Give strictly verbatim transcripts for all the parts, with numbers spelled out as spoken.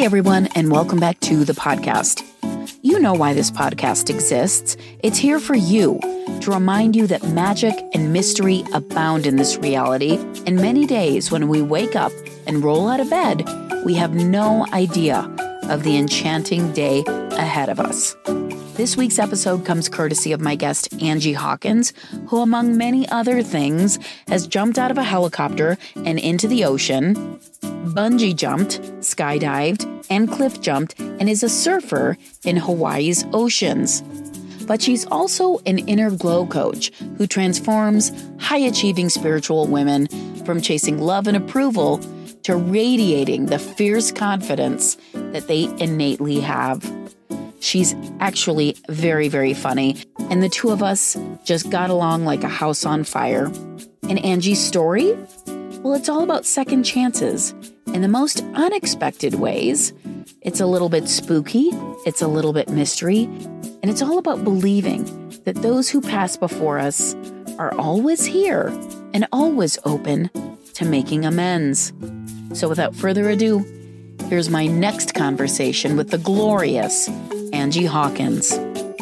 everyone, and welcome back to the podcast. You know why this podcast exists. It's here for you, to remind you that magic and mystery abound in this reality, and many days when we wake up and roll out of bed, we have no idea of the enchanting day ahead of us. This week's episode comes courtesy of my guest, Angie Hawkins, who, among many other things, has jumped out of a helicopter and into the ocean, bungee jumped, skydived, and cliff jumped, and is a surfer in Hawaii's oceans. But she's also an inner glow coach who transforms high-achieving spiritual women from chasing love and approval to radiating the fierce confidence that they innately have. She's actually very, very funny, and the two of us just got along like a house on fire. And Angie's story? Well, it's all about second chances in the most unexpected ways. It's a little bit spooky, it's a little bit mystery, and it's all about believing that those who pass before us are always here and always open to making amends. So without further ado, here's my next conversation with the glorious Angie Hawkins.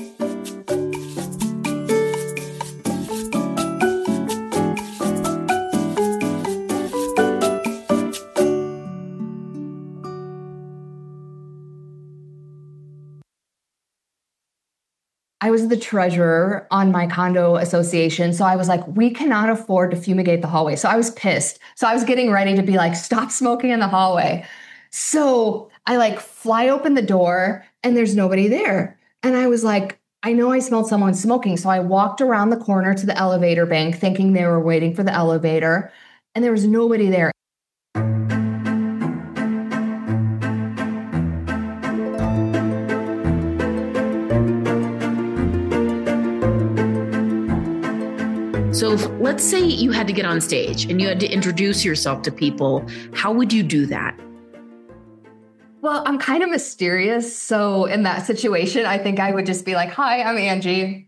I was the treasurer on my condo association. So I was like, we cannot afford to fumigate the hallway. So I was pissed. So I was getting ready to be like, stop smoking in the hallway. So I like fly open the door and there's nobody there. And I was like, I know I smelled someone smoking. So I walked around the corner to the elevator bank thinking they were waiting for the elevator, and there was nobody there. So if, let's say you had to get on stage and you had to introduce yourself to people, how would you do that? Well, I'm kind of mysterious. So in that situation, I think I would just be like, hi, I'm Angie.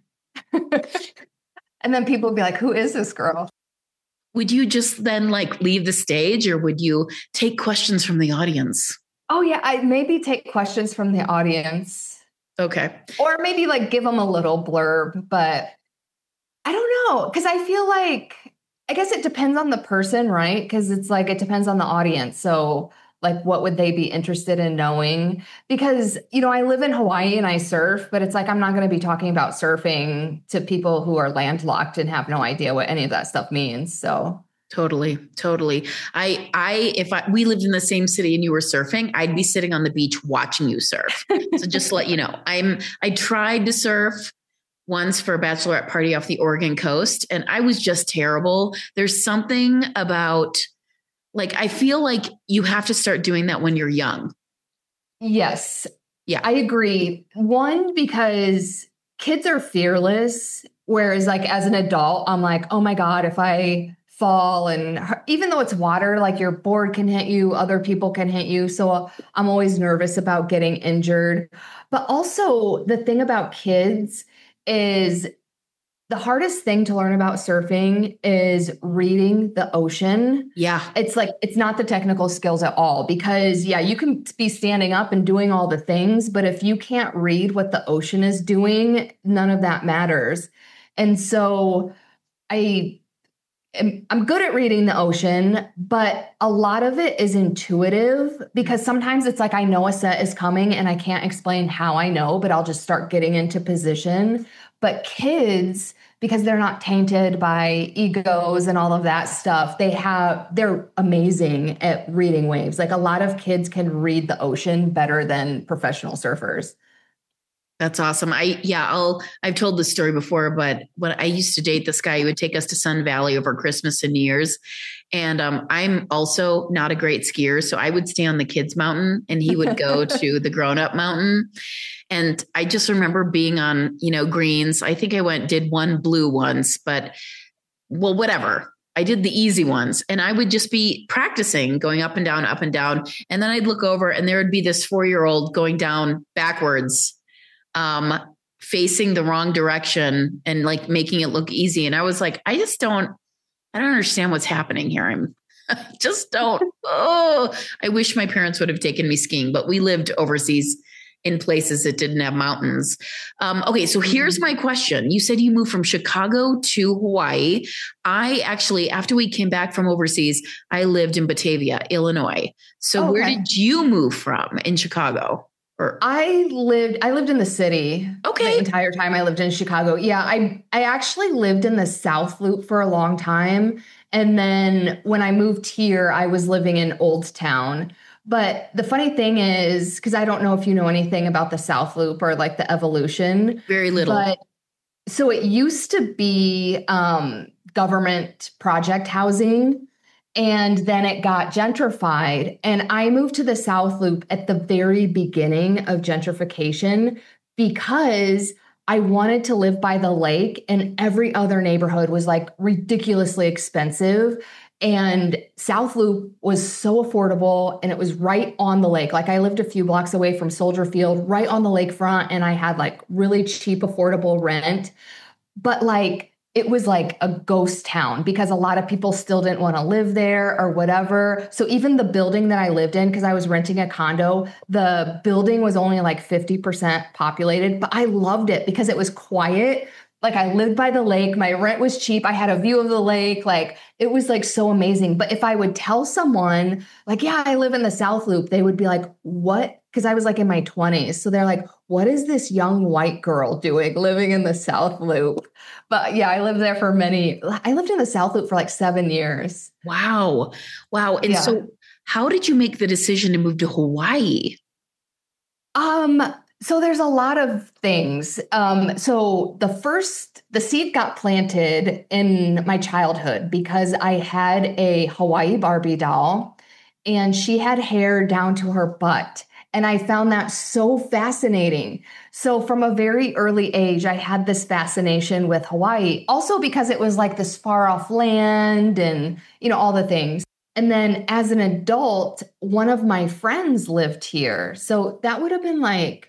And then people would be like, who is this girl? Would you just then like leave the stage, or would you take questions from the audience? Oh yeah, I maybe take questions from the audience. Okay. Or maybe like give them a little blurb, but I don't know. Cause I feel like, I guess it depends on the person, right? Cause it's like, it depends on the audience. So like, what would they be interested in knowing? Because, you know, I live in Hawaii and I surf, but it's like, I'm not going to be talking about surfing to people who are landlocked and have no idea what any of that stuff means. So Totally. Totally. I, I, if I, we lived in the same city and you were surfing, I'd be sitting on the beach watching you surf. So just to let you know, I'm, I tried to surf once for a bachelorette party off the Oregon coast, and I was just terrible. There's something about, like, I feel like you have to start doing that when you're young. Yes. Yeah. I agree. One, because kids are fearless, whereas like as an adult, I'm like, oh my God, if I fall, and even though it's water, like your board can hit you, other people can hit you. So I'm always nervous about getting injured. But also the thing about kids is the hardest thing to learn about surfing is reading the ocean. Yeah. It's like, it's not the technical skills at all, because yeah, you can be standing up and doing all the things, but if you can't read what the ocean is doing, none of that matters. And so I am, I'm good at reading the ocean, but a lot of it is intuitive, because sometimes it's like, I know a set is coming and I can't explain how I know, but I'll just start getting into position. But kids, because they're not tainted by egos and all of that stuff, they have, they're amazing at reading waves. Like a lot of kids can read the ocean better than professional surfers. That's awesome. I, yeah, I'll, I've told this story before, but when I used to date this guy, he would take us to Sun Valley over Christmas and New Year's. And um, I'm also not a great skier. So I would stay on the kids' mountain and he would go to the grown-up mountain. And I just remember being on, you know, greens. I think I went, did one blue once, but well, whatever. I did the easy ones, and I would just be practicing going up and down, up and down. And then I'd look over and there would be this four-year-old going down backwards, um, facing the wrong direction and like making it look easy. And I was like, I just don't, I don't understand what's happening here. I'm, Just don't. Oh, I wish my parents would have taken me skiing, but we lived overseas in places that didn't have mountains. Um, okay, so here's my question. You said you moved from Chicago to Hawaii. I actually, after we came back from overseas, I lived in Batavia, Illinois. So Okay. where did you move from in Chicago? Or I lived I lived in the city. Okay. The entire time I lived in Chicago. Yeah, I I actually lived in the South Loop for a long time. And then when I moved here, I was living in Old Town. But the funny thing is, because I don't know if you know anything about the South Loop or like the evolution. Very little. But so it used to be um, government project housing. And then it got gentrified. And I moved to the South Loop at the very beginning of gentrification because I wanted to live by the lake, and every other neighborhood was like ridiculously expensive. And South Loop was so affordable, and it was right on the lake. Like I lived a few blocks away from Soldier Field, right on the lakefront, and I had like really cheap, affordable rent. But like, it was like a ghost town because a lot of people still didn't want to live there or whatever. So even the building that I lived in, because I was renting a condo, the building was only like fifty percent populated, but I loved it because it was quiet. Like I lived by the lake, my rent was cheap, I had a view of the lake, like it was like so amazing. But if I would tell someone like, yeah, I live in the South Loop, they would be like, what? Because I was like in my twenties. So they're like, what is this young white girl doing living in the South Loop? But yeah, I lived there for many, I lived in the South Loop for like seven years. Wow. Wow. And Yeah. so how did you make the decision to move to Hawaii? Um, so there's a lot of things. Um, so the first, the seed got planted in my childhood because I had a Hawaii Barbie doll and she had hair down to her butt. And I found that so fascinating. So from a very early age, I had this fascination with Hawaii, also because it was like this far off land and, you know, all the things. And then as an adult, one of my friends lived here. So that would have been like,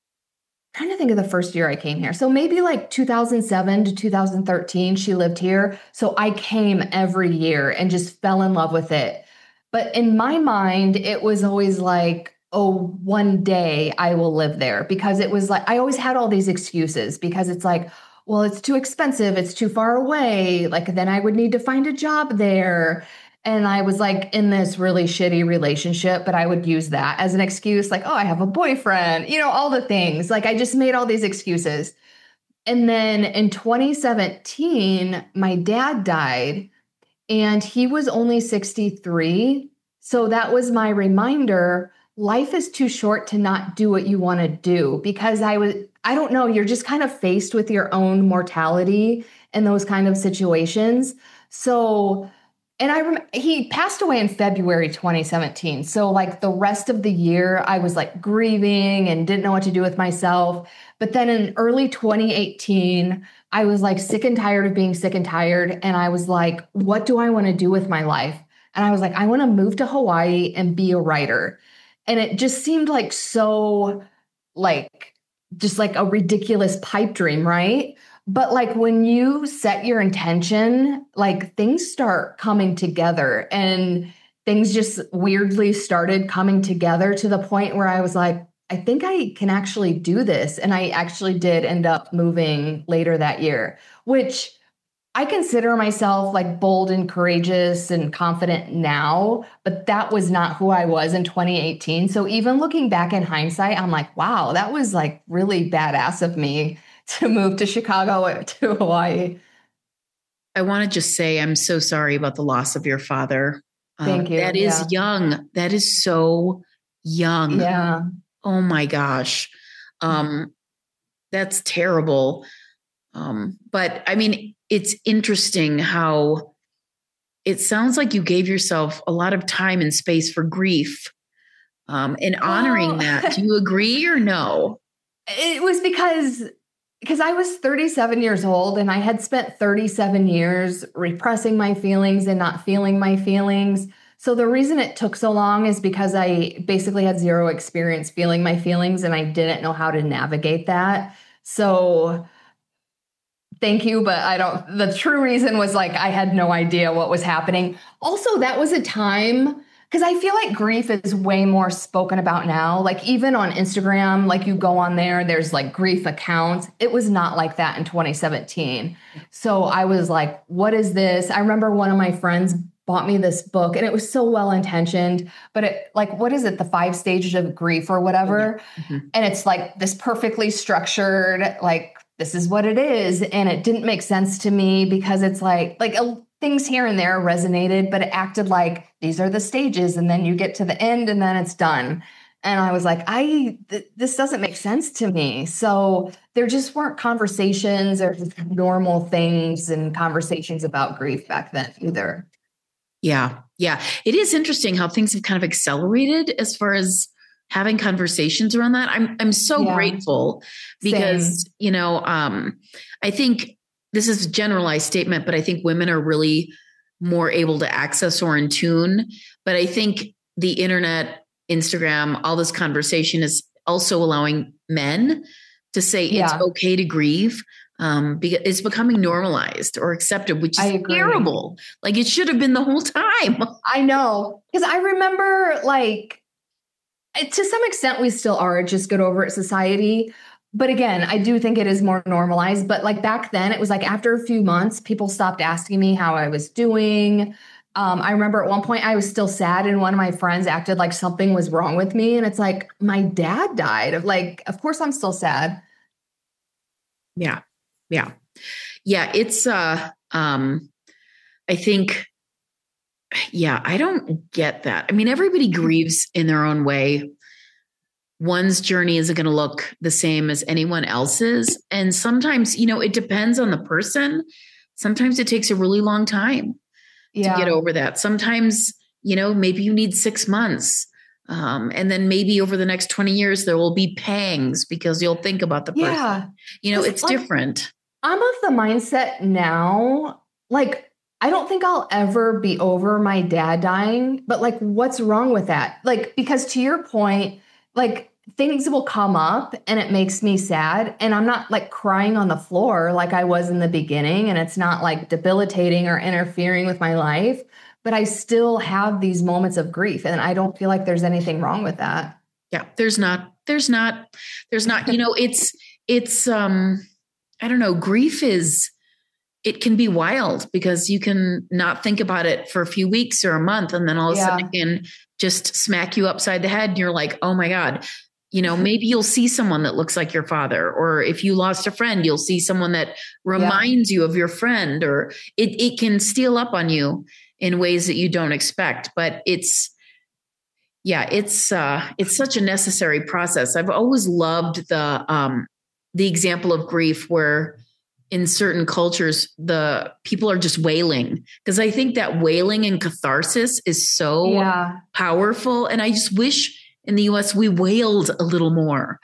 I'm trying to think of the first year I came here. So maybe like two thousand seven to two thousand thirteen, she lived here. So I came every year and just fell in love with it. But in my mind, it was always like, oh, one day I will live there, because it was like, I always had all these excuses because it's like, well, it's too expensive. It's too far away. Like then I would need to find a job there. And I was like in this really shitty relationship, but I would use that as an excuse. Like, oh, I have a boyfriend, you know, all the things. Like I just made all these excuses. And then in twenty seventeen, my dad died and he was only sixty-three. So that was my reminder. Life is too short to not do what you want to do, because I was, I don't know, you're just kind of faced with your own mortality in those kind of situations. So, and I rem- he passed away in February twenty seventeen. So like the rest of the year, I was like grieving and didn't know what to do with myself. But then in early twenty eighteen, I was like sick and tired of being sick and tired. And I was like, what do I want to do with my life? And I was like, I want to move to Hawaii and be a writer. And it just seemed like so like, just like a ridiculous pipe dream, right? But like when you set your intention, like things start coming together, and things just weirdly started coming together to the point where I was like, I think I can actually do this. And I actually did end up moving later that year, which I consider myself like bold and courageous and confident now, but that was not who I was in twenty eighteen. So even looking back in hindsight, I'm like, wow, that was like really badass of me to move to Chicago, to Hawaii. I want to just say I'm so sorry about the loss of your father. Thank Um, you. That is Yeah. young. That is so young. Yeah. Oh my gosh. Um, that's terrible. Um, but I mean, it's interesting how it sounds like you gave yourself a lot of time and space for grief, um, and honoring Well, that. Do you agree or no? It was because because I was thirty-seven years old and I had spent thirty-seven years repressing my feelings and not feeling my feelings. So the reason it took so long is because I basically had zero experience feeling my feelings and I didn't know how to navigate that. So thank you, but I don't, the true reason was like, I had no idea what was happening. Also, that was a time, because I feel like grief is way more spoken about now. Like even on Instagram, like you go on there, there's like grief accounts. It was not like that in twenty seventeen. So I was like, what is this? I remember one of my friends bought me this book and it was so well intentioned, but it like, what is it? The five stages of grief or whatever. Mm-hmm. And it's like this perfectly structured, like, this is what it is. And it didn't make sense to me because it's like, like a, things here and there resonated, but it acted like these are the stages and then you get to the end and then it's done. And I was like, I, th- this doesn't make sense to me. So there just weren't conversations or normal things and conversations about grief back then either. Yeah. Yeah. It is interesting how things have kind of accelerated as far as having conversations around that. I'm, I'm so yeah. grateful because, Same. you know, um, I think this is a generalized statement, but I think women are really more able to access or in tune. But I think the internet, Instagram, all this conversation is also allowing men to say yeah. it's okay to grieve. Um, because it's becoming normalized or accepted, which is terrible. Like it should have been the whole time. I know. Because I remember like, to some extent, we still are just get over it society. But again, I do think it is more normalized. But like back then, it was like after a few months, people stopped asking me how I was doing. Um, I remember at one point I was still sad and one of my friends acted like something was wrong with me. And it's like, my dad died. Of like, of course I'm still sad. Yeah. Yeah. Yeah. It's, uh, um, I think, yeah, I don't get that. I mean, everybody grieves in their own way. One's journey isn't going to look the same as anyone else's. And sometimes, you know, it depends on the person. Sometimes it takes a really long time yeah. to get over that. Sometimes, you know, maybe you need six months. Um, and then maybe over the next twenty years, there will be pangs because you'll think about the person. Yeah. You know, it's like, different. I'm of the mindset now, like, I don't think I'll ever be over my dad dying, but like, what's wrong with that? Like, because to your point, like things will come up and it makes me sad. And I'm not like crying on the floor like I was in the beginning. And it's not like debilitating or interfering with my life, but I still have these moments of grief. And I don't feel like there's anything wrong with that. Yeah, there's not, there's not, there's not, you know, it's, it's, um, I don't know, grief is, it can be wild because you can not think about it for a few weeks or a month. And then all of a yeah. sudden it can just smack you upside the head. And you're like, oh my God, you know, maybe you'll see someone that looks like your father, or if you lost a friend, you'll see someone that reminds yeah. you of your friend, or it, it can steal up on you in ways that you don't expect. But it's, yeah, it's, uh, it's such a necessary process. I've always loved the, um, the example of grief where in certain cultures, the people are just wailing, because I think that wailing and catharsis is so yeah. powerful. And I just wish in the U S we wailed a little more.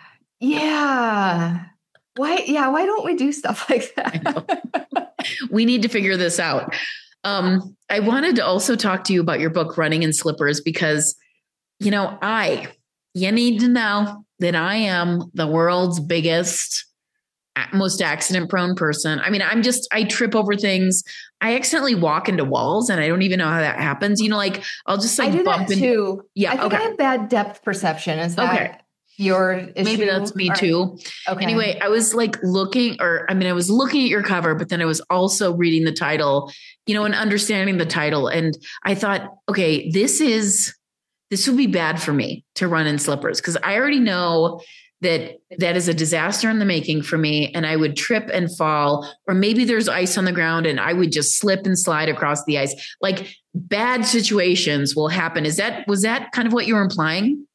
Yeah. Why? Yeah. Why don't we do stuff like that? We need to figure this out. Um, I wanted to also talk to you about your book, Running in Slippers, because, you know, I, you need to know that I am the world's biggest, most accident prone person. I mean, I'm just, I trip over things. I accidentally walk into walls and I don't even know how that happens. You know, like I'll just like I do bump that into. Too. Yeah. I think okay. I have bad depth perception. Is that okay. your issue? Maybe that's me or, too. Okay. Anyway, I was like looking, or I mean, I was looking at your cover, but then I was also reading the title, you know, and understanding the title. And I thought, okay, this is, this would be bad for me to run in slippers, because I already know that that is a disaster in the making for me. And I would trip and fall, or maybe there's ice on the ground and I would just slip and slide across the ice. Like bad situations will happen. Is that, was that kind of what you were implying?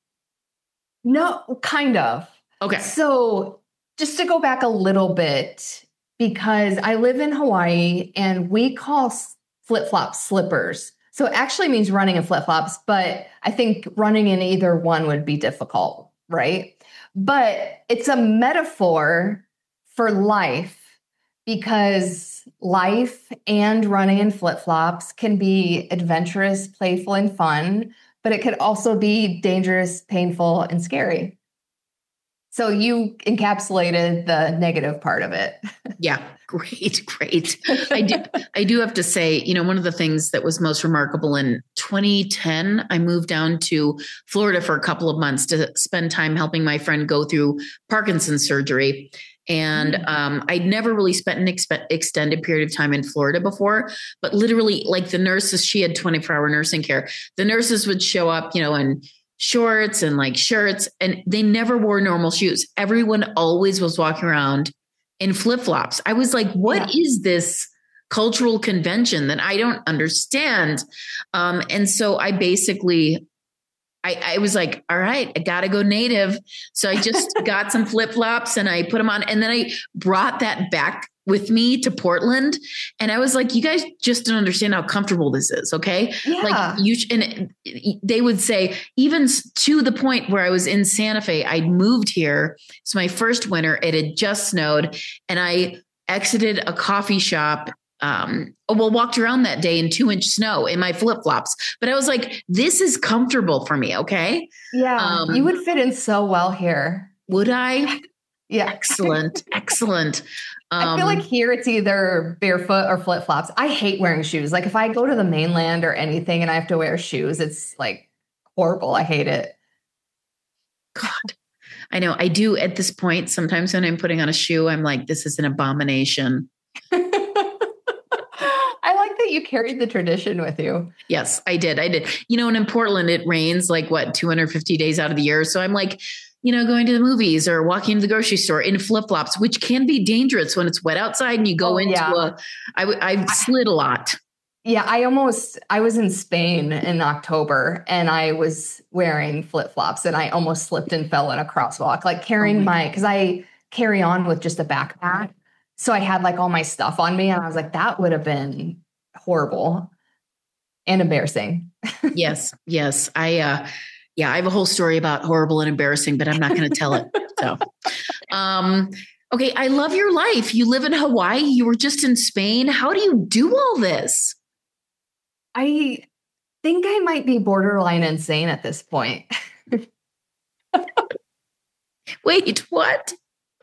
No, kind of. Okay. So just to go back a little bit, because I live in Hawaii and we call flip-flops slippers. So it actually means running in flip-flops, but I think running in either one would be difficult, right? But it's a metaphor for life, because life and running in flip-flops can be adventurous, playful, and fun, but it could also be dangerous, painful, and scary. So you encapsulated the negative part of it. Yeah. Great. Great. I do, I do have to say, you know, one of the things that was most remarkable in twenty ten, I moved down to Florida for a couple of months to spend time helping my friend go through Parkinson's surgery. And um, I'd never really spent an expe- extended period of time in Florida before, but literally like the nurses, she had twenty-four hour nursing care. The nurses would show up, you know, in shorts and like shirts, and they never wore normal shoes. Everyone always was walking around in flip-flops. I was like, what yeah. is this cultural convention that I don't understand? Um, and so I basically, I, I was like, all right, I got to go native. So I just got some flip-flops and I put them on. And then I brought that back with me to Portland. And I was like, you guys just don't understand how comfortable this is. Okay. Yeah. Like you, sh- and it, they would say, even to the point where I was in Santa Fe, I'd moved here. It's my first winter. It had just snowed and I exited a coffee shop. Um, well, walked around that day in two inch snow in my flip flops, but I was like, this is comfortable for me. Okay. Yeah. Um, you would fit in so well here. Would I? Yeah. Excellent. Excellent. Um, I feel like here it's either barefoot or flip flops. I hate wearing shoes. Like if I go to the mainland or anything and I have to wear shoes, it's like horrible. I hate it. God, I know I do at this point. Sometimes when I'm putting on a shoe, I'm like, this is an abomination. I like that you carried the tradition with you. Yes, I did. I did. You know, and in Portland, it rains like what, two hundred fifty days out of the year. So I'm like, you know, going to the movies or walking to the grocery store in flip-flops, which can be dangerous when it's wet outside and you go oh, into yeah. a, I, I've slid a lot. Yeah. I almost, I was in Spain in October and I was wearing flip-flops and I almost slipped and fell in a crosswalk, like carrying oh my, my cause I carry on with just a backpack. So I had like all my stuff on me and I was like, that would have been horrible and embarrassing. Yes. Yes. I, uh, Yeah, I have a whole story about horrible and embarrassing, but I'm not going to tell it. So, um, okay. I love your life. You live in Hawaii. You were just in Spain. How do you do all this? I think I might be borderline insane at this point. Wait, what?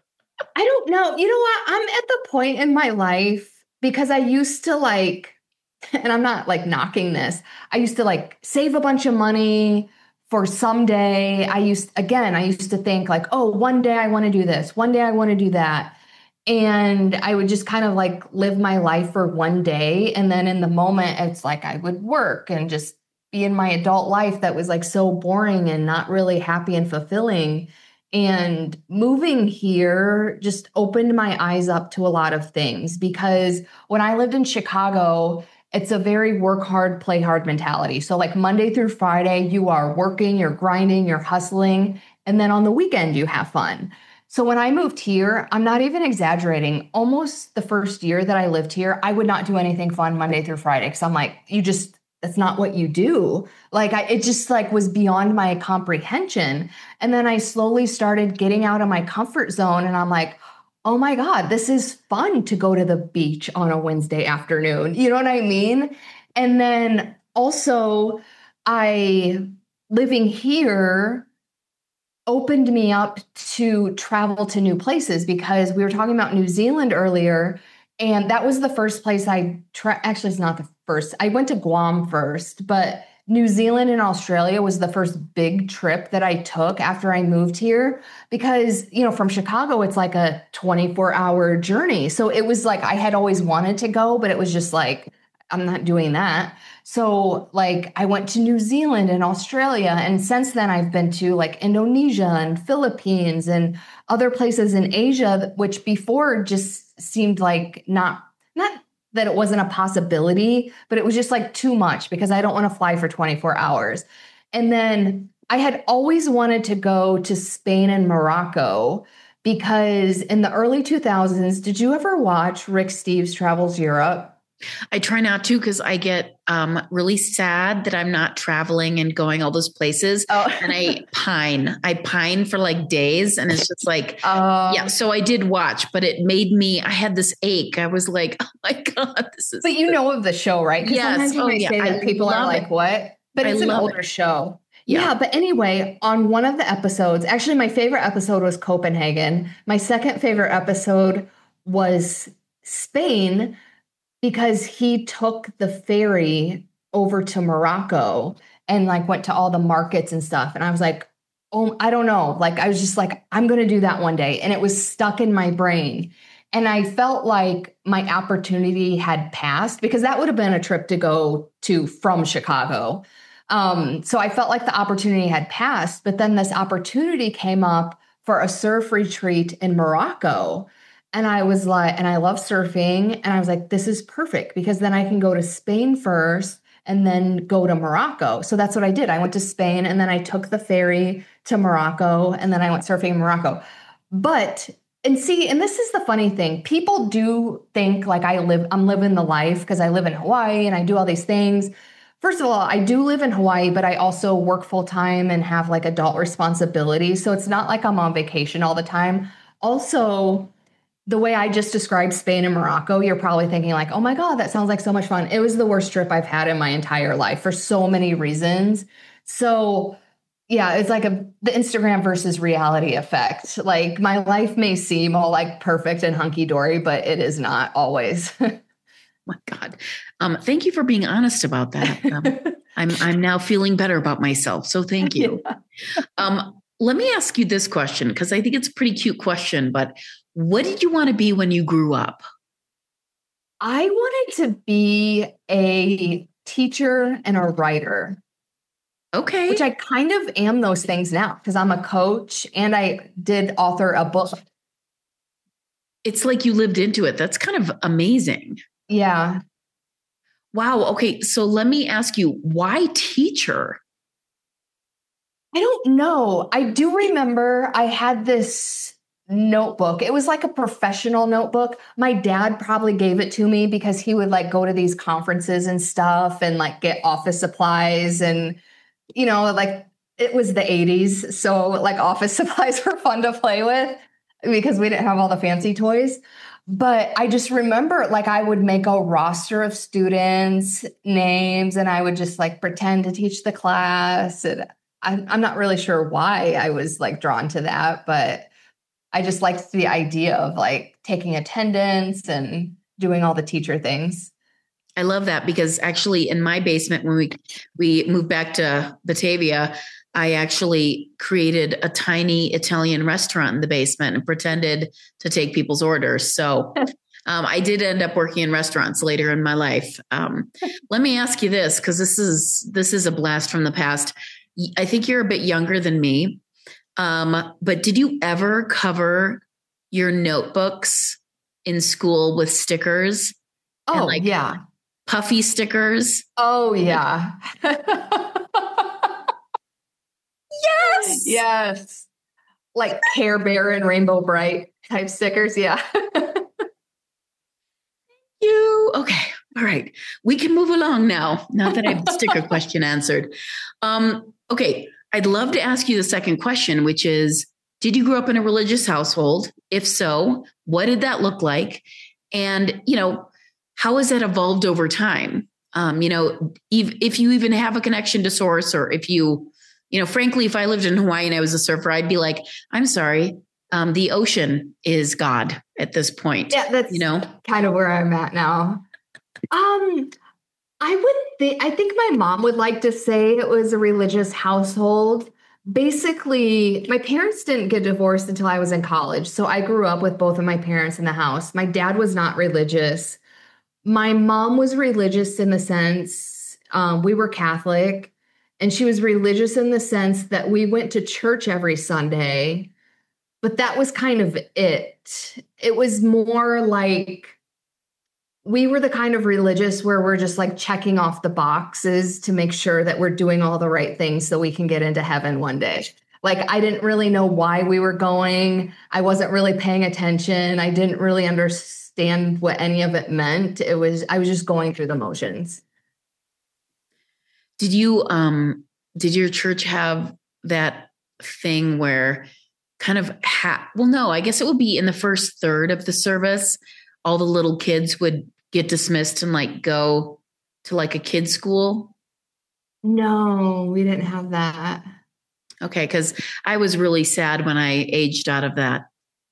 I don't know. You know what? I'm at the point in my life because I used to like, and I'm not like knocking this. I used to like save a bunch of money for someday. I used, again, I used to think like, oh, one day I want to do this. One day I want to do that. And I would just kind of like live my life for one day. And then in the moment, it's like I would work and just be in my adult life that was like so boring and not really happy and fulfilling. And moving here just opened my eyes up to a lot of things because when I lived in Chicago, it's a very work hard, play hard mentality. So like Monday through Friday, you are working, you're grinding, you're hustling. And then on the weekend, you have fun. So when I moved here, I'm not even exaggerating. Almost the first year that I lived here, I would not do anything fun Monday through Friday. Cause I'm like, you just, that's not what you do. Like I, it just like was beyond my comprehension. And then I slowly started getting out of my comfort zone and I'm like, oh my God, this is fun to go to the beach on a Wednesday afternoon. You know what I mean? And then also I living here opened me up to travel to new places because we were talking about New Zealand earlier. And that was the first place I tra- actually it's not the first. I went to Guam first, but New Zealand and Australia was the first big trip that I took after I moved here because, you know, from Chicago, it's like a twenty-four hour journey. So it was like, I had always wanted to go, but it was just like, I'm not doing that. So like I went to New Zealand and Australia. And since then I've been to like Indonesia and Philippines and other places in Asia, which before just seemed like not, not that it wasn't a possibility, but it was just like too much because I don't want to fly for twenty-four hours. And then I had always wanted to go to Spain and Morocco because in the early two thousands, did you ever watch Rick Steves Travels Europe? I try not to because I get um, really sad that I'm not traveling and going all those places. Oh. And I pine. I pine for like days. And it's just like, uh, yeah. So I did watch, but it made me, I had this ache. I was like, oh my God, this is. But you know of the show, right? Yes. Sometimes you oh, might yeah. say that I people are it. like, what? But it's I an older it. show. Yeah. yeah. But anyway, on one of the episodes, actually, my favorite episode was Copenhagen. My second favorite episode was Spain because he took the ferry over to Morocco and like went to all the markets and stuff. And I was like, oh, I don't know. Like, I was just like, I'm going to do that one day. And it was stuck in my brain. And I felt like my opportunity had passed because that would have been a trip to go to from Chicago. Um, so I felt like the opportunity had passed, but then this opportunity came up for a surf retreat in Morocco. And I was like, and I love surfing. And I was like, this is perfect because then I can go to Spain first and then go to Morocco. So that's what I did. I went to Spain and then I took the ferry to Morocco and then I went surfing in Morocco. But, and see, and this is the funny thing. People do think like I live, I'm living the life because I live in Hawaii and I do all these things. First of all, I do live in Hawaii, but I also work full time and have like adult responsibilities. So it's not like I'm on vacation all the time. Also, the way I just described Spain and Morocco, you're probably thinking like, oh my God, that sounds like so much fun. It was the worst trip I've had in my entire life for so many reasons. So yeah, it's like a the Instagram versus reality effect. Like my life may seem all like perfect and hunky-dory, but it is not always. My God. Um, thank you for being honest about that. Um, I'm I'm now feeling better about myself. So thank you. Yeah. Um, let me ask you this question, because I think it's a pretty cute question, but what did you want to be when you grew up? I wanted to be a teacher and a writer. Okay. Which I kind of am those things now because I'm a coach and I did author a book. It's like you lived into it. That's kind of amazing. Yeah. Wow. Okay. So let me ask you, why teacher? I don't know. I do remember I had this notebook. It was like a professional notebook. My dad probably gave it to me because he would like go to these conferences and stuff and like get office supplies and, you know, like it was the eighties. So like office supplies were fun to play with because we didn't have all the fancy toys. But I just remember like I would make a roster of students' names and I would just like pretend to teach the class. And I'm, I'm not really sure why I was like drawn to that, but I just liked the idea of like taking attendance and doing all the teacher things. I love that because actually in my basement, when we, we moved back to Batavia, I actually created a tiny Italian restaurant in the basement and pretended to take people's orders. So um, I did end up working in restaurants later in my life. Um, let me ask you this, because this is, this is a blast from the past. I think you're a bit younger than me. Um, but did you ever cover your notebooks in school with stickers? Oh, and like yeah. Puffy stickers? Oh, yeah. Yes. Yes. Like Care Bear and Rainbow Bright type stickers. Yeah. You. Okay. All right. We can move along now, now that I have the sticker question answered. Um, okay. I'd love to ask you the second question, which is, did you grow up in a religious household? If so, what did that look like? And, you know, how has that evolved over time? Um, you know, if, if you even have a connection to source, or if you, you know, frankly, if I lived in Hawaii and I was a surfer, I'd be like, I'm sorry, um, the ocean is God at this point. Yeah, that's you know, kind of where I'm at now. Um, I would think, I think my mom would like to say it was a religious household. Basically, my parents didn't get divorced until I was in college. So I grew up with both of my parents in the house. My dad was not religious. My mom was religious in the sense, um, we were Catholic, and she was religious in the sense that we went to church every Sunday, but that was kind of it. It was more like, we were the kind of religious where we're just like checking off the boxes to make sure that we're doing all the right things so we can get into heaven one day. Like, I didn't really know why we were going. I wasn't really paying attention. I didn't really understand what any of it meant. It was, I was just going through the motions. Did you, um, did your church have that thing where kind of, ha- well, no, I guess it would be in the first third of the service, all the little kids would get dismissed and like go to like a kid's school? No, we didn't have that. Okay, because I was really sad when I aged out of that.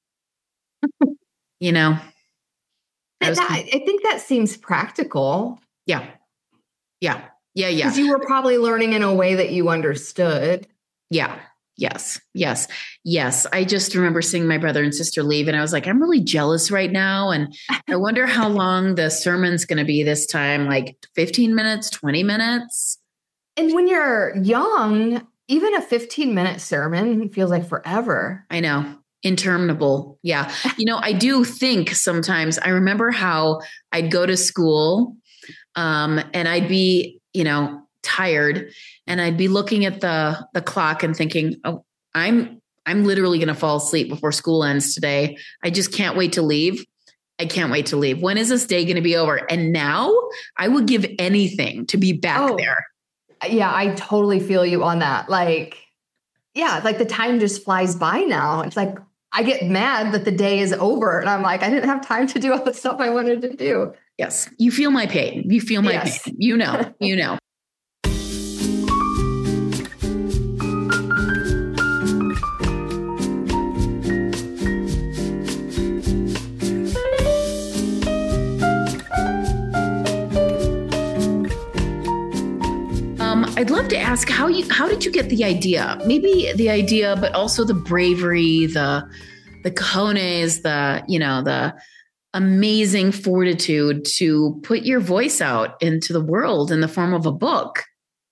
You know, I That, was, that- I think that seems practical yeah, yeah, yeah, yeah, because you were probably learning in a way that you understood. yeah. Yes, yes, yes. I just remember seeing my brother and sister leave, and I was like, I'm really jealous right now. And I wonder how long the sermon's going to be this time, like fifteen minutes, twenty minutes. And when you're young, even a fifteen minute sermon feels like forever. I know. Interminable. Yeah. You know, I do think sometimes I remember how I'd go to school um, and I'd be, you know, tired and I'd be looking at the the clock and thinking, oh, I'm I'm literally going to fall asleep before school ends today. I just can't wait to leave. I can't wait to leave. When is this day going to be over? And now I would give anything to be back Oh. there. Yeah, I totally feel you on that. Like, yeah, like the time just flies by now. It's like I get mad that the day is over and I'm like, I didn't have time to do all the stuff I wanted to do. Yes. You feel my pain. You feel my Yes. pain. You know, you know. Um, I'd love to ask how you how did you get the idea? Maybe the idea, but also the bravery, the the cojones, the you know the amazing fortitude to put your voice out into the world in the form of a book.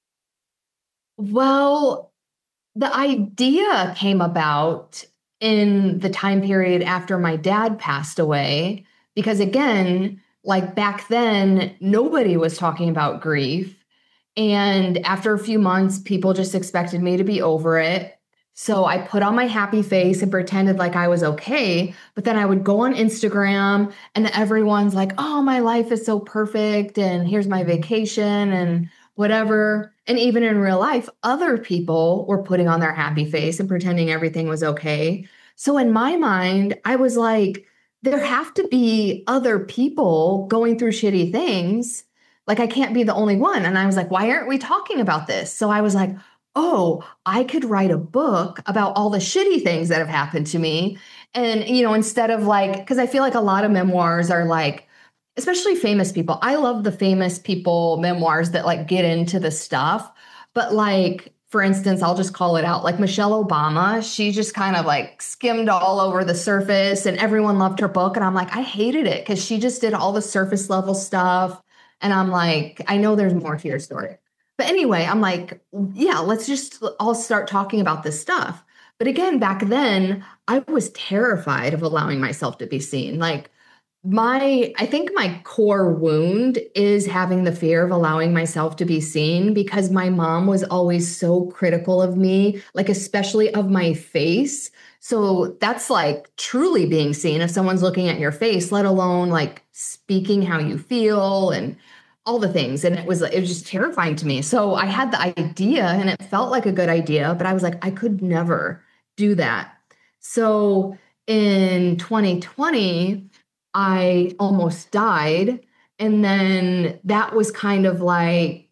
Well, the idea came about in the time period after my dad passed away, because again, like back then, nobody was talking about grief. And after a few months, people just expected me to be over it. So I put on my happy face and pretended like I was okay. But then I would go on Instagram and everyone's like, oh, my life is so perfect. And here's my vacation and whatever. And even in real life, other people were putting on their happy face and pretending everything was okay. So in my mind, I was like, there have to be other people going through shitty things. Like, I can't be the only one. And I was like, why aren't we talking about this? So I was like, oh, I could write a book about all the shitty things that have happened to me. And, you know, instead of like, because I feel like a lot of memoirs are like, especially famous people. I love the famous people memoirs that like get into the stuff. But like, for instance, I'll just call it out, like Michelle Obama, she just kind of like skimmed all over the surface and everyone loved her book. And I'm like, I hated it because she just did all the surface level stuff. And I'm like, I know there's more to your story. But anyway, I'm like, yeah, let's just all start talking about this stuff. But again, back then, I was terrified of allowing myself to be seen. Like my, I think my core wound is having the fear of allowing myself to be seen because my mom was always so critical of me, like especially of my face. So that's like truly being seen if someone's looking at your face, let alone like speaking how you feel and all the things. And it was, it was just terrifying to me. So I had the idea and it felt like a good idea, but I was like, I could never do that. So in twenty twenty, I almost died. And then that was kind of like,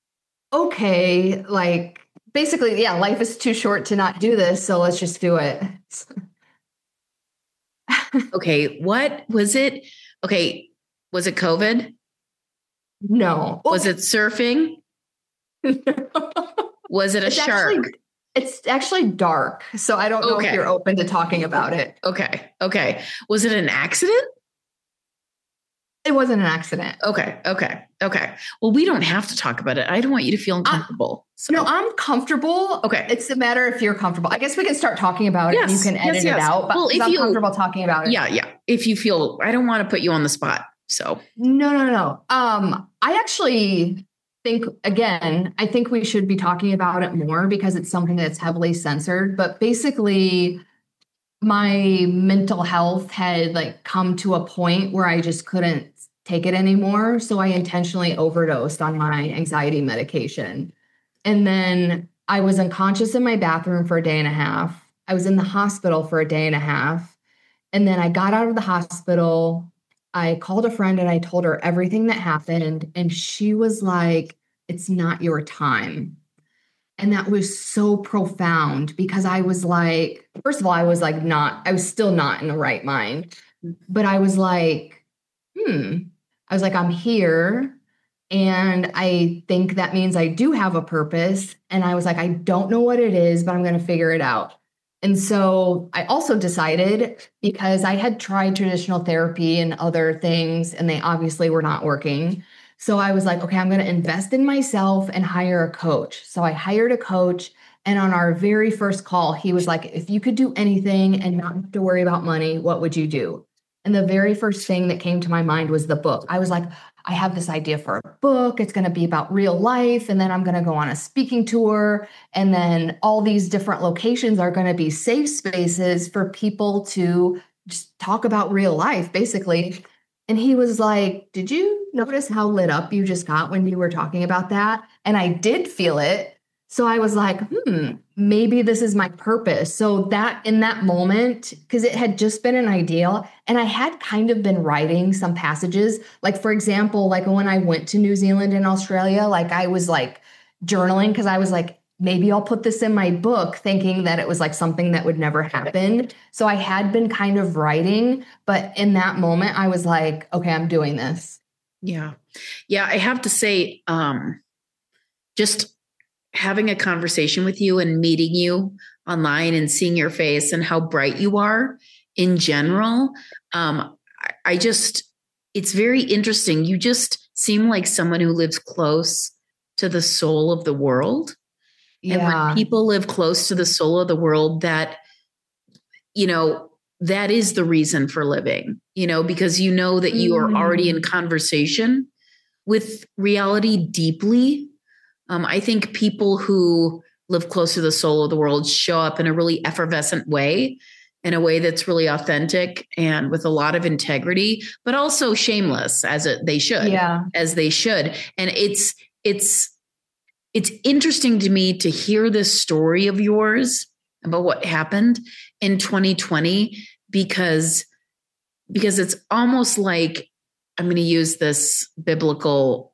okay, like basically, yeah, life is too short to not do this. So let's just do it. Okay. What was it? Okay. Was it COVID? No. Was it surfing? Was it a It's shark? Actually, it's actually dark. So I don't know Okay. if you're open to talking about it. Okay. Okay. Was it an accident? It wasn't an accident. Okay. Okay. Okay. Well, we don't have to talk about it. I don't want you to feel uncomfortable. So. No, I'm comfortable. Okay. It's a matter if you're comfortable. I guess we can start talking about it. Yes, And you can yes, edit yes. it out. But Well, if I'm you- comfortable talking about it. Yeah. Yeah. If you feel, I don't want to put you on the spot. So No, no, no. Um, I actually think, again, I think we should be talking about it more because it's something that's heavily censored. But basically, my mental health had like come to a point where I just couldn't take it anymore. So I intentionally overdosed on my anxiety medication. And then I was unconscious in my bathroom for a day and a half. I was in the hospital for a day and a half. And then I got out of the hospital. I called a friend and I told her everything that happened. And she was like, it's not your time. And that was so profound because I was like, first of all, I was like, not, I was still not in the right mind. But I was like, hmm, I was like, I'm here. And I think that means I do have a purpose. And I was like, I don't know what it is, but I'm going to figure it out. And so I also decided, because I had tried traditional therapy and other things, and they obviously were not working. So I was like, okay, I'm going to invest in myself and hire a coach. So I hired a coach. And on our very first call, he was like, if you could do anything and not have to worry about money, what would you do? And the very first thing that came to my mind was the book. I was like, I have this idea for a book. It's going to be about real life. And then I'm going to go on a speaking tour. And then all these different locations are going to be safe spaces for people to just talk about real life, basically. And he was like, did you notice how lit up you just got when you were talking about that? And I did feel it. So I was like, hmm, maybe this is my purpose. So that in that moment, because it had just been an idea, and I had kind of been writing some passages, like, for example, like when I went to New Zealand and Australia, like I was like journaling because I was like, maybe I'll put this in my book, thinking that it was like something that would never happen. So I had been kind of writing, but in that moment, I was like, okay, I'm doing this. Yeah. Yeah. I have to say, um, just having a conversation with you and meeting you online and seeing your face and how bright you are in general. Um, I, I just, it's very interesting. You just seem like someone who lives close to the soul of the world. Yeah. And when people live close to the soul of the world, that, you know, that is the reason for living, you know, because you know that you are already in conversation with reality deeply. Um, I think people who live close to the soul of the world show up in a really effervescent way, in a way that's really authentic and with a lot of integrity, but also shameless, as it, they should, yeah. as they should. And it's, it's, it's interesting to me to hear this story of yours about what happened in twenty twenty, because, because it's almost like, I'm going to use this biblical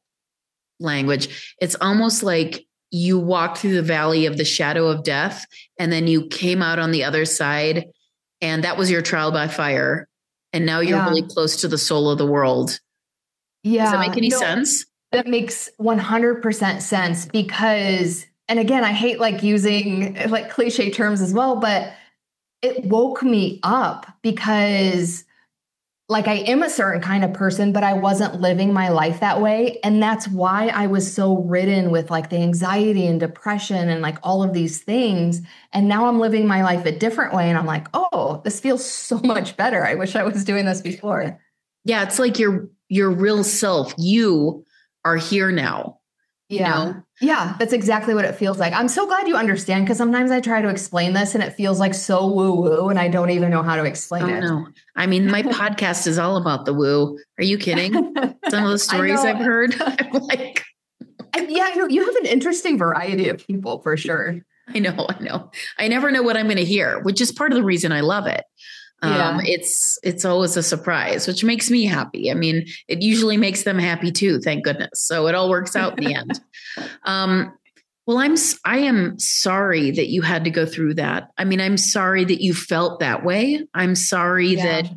language. It's almost like you walked through the valley of the shadow of death, and then you came out on the other side, and that was your trial by fire. And now you're yeah. really close to the soul of the world. Yeah. Does that make any no, sense? That makes one hundred percent sense because, and again, I hate like using like cliche terms as well, but it woke me up because like I am a certain kind of person, but I wasn't living my life that way. And that's why I was so ridden with like the anxiety and depression and like all of these things. And now I'm living my life a different way. And I'm like, oh, this feels so much better. I wish I was doing this before. Yeah. It's like your, your real self, you are here now. Yeah. You know? Yeah. That's exactly what it feels like. I'm so glad you understand, because sometimes I try to explain this and it feels like so woo woo and I don't even know how to explain oh, it. No. I mean, my podcast is all about the woo. Are you kidding? Some of the stories I've heard, I'm like, yeah, I know you have an interesting variety of people for sure. I know. I know. I never know what I'm going to hear, which is part of the reason I love it. Yeah. Um, it's, it's always a surprise, which makes me happy. I mean, it usually makes them happy too. Thank goodness. So it all works out in the end. Um, well, I'm, I am sorry that you had to go through that. I mean, I'm sorry that you felt that way. I'm sorry Yeah. that,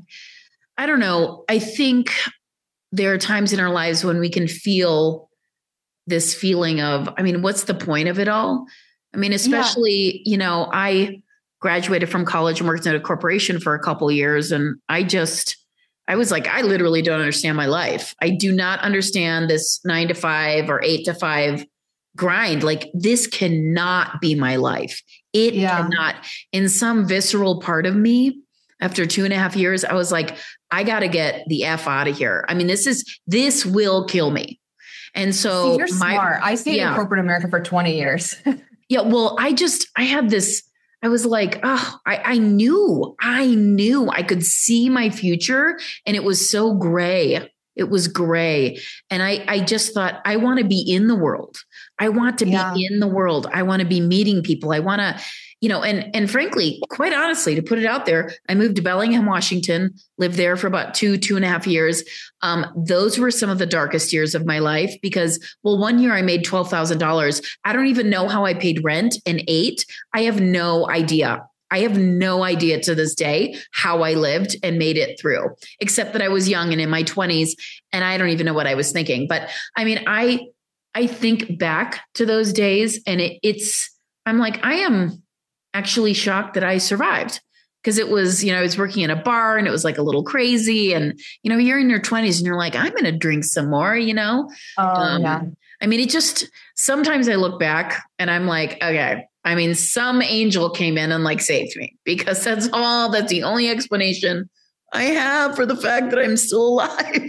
I don't know. I think there are times in our lives when we can feel this feeling of, I mean, what's the point of it all? I mean, especially, yeah. you know, I graduated from college and worked at a corporation for a couple of years. And I just, I was like, I literally don't understand my life. I do not understand this nine to five or eight to five grind. Like, this cannot be my life. It yeah. cannot. In some visceral part of me, after two and a half years, I was like, I got to get the F out of here. I mean, this is, this will kill me. And so See, you're my, smart. I stayed yeah. in corporate America for twenty years. yeah. Well, I just, I had this, I was like, oh, I, I knew, I knew I could see my future, and it was so gray. It was gray. And I, I just thought, I want to be in the world. I want to yeah. be in the world. I want to be meeting people. I want to, you know, and, and frankly, quite honestly, to put it out there, I moved to Bellingham, Washington, lived there for about two, two and a half years. Um, those were some of the darkest years of my life because, well, one year I made twelve thousand dollars. I don't even know how I paid rent and ate. I have no idea. I have no idea to this day how I lived and made it through, except that I was young and in my twenties, and I don't even know what I was thinking. But I mean, I, I think back to those days and it, it's, I'm like, I am actually shocked that I survived because it was, you know, I was working in a bar and it was like a little crazy. And, you know, you're in your twenties and you're like, I'm going to drink some more, you know? Oh, um, yeah. I mean, it just, sometimes I look back and I'm like, okay, I mean, some angel came in and like saved me because that's all, that's the only explanation I have for the fact that I'm still alive.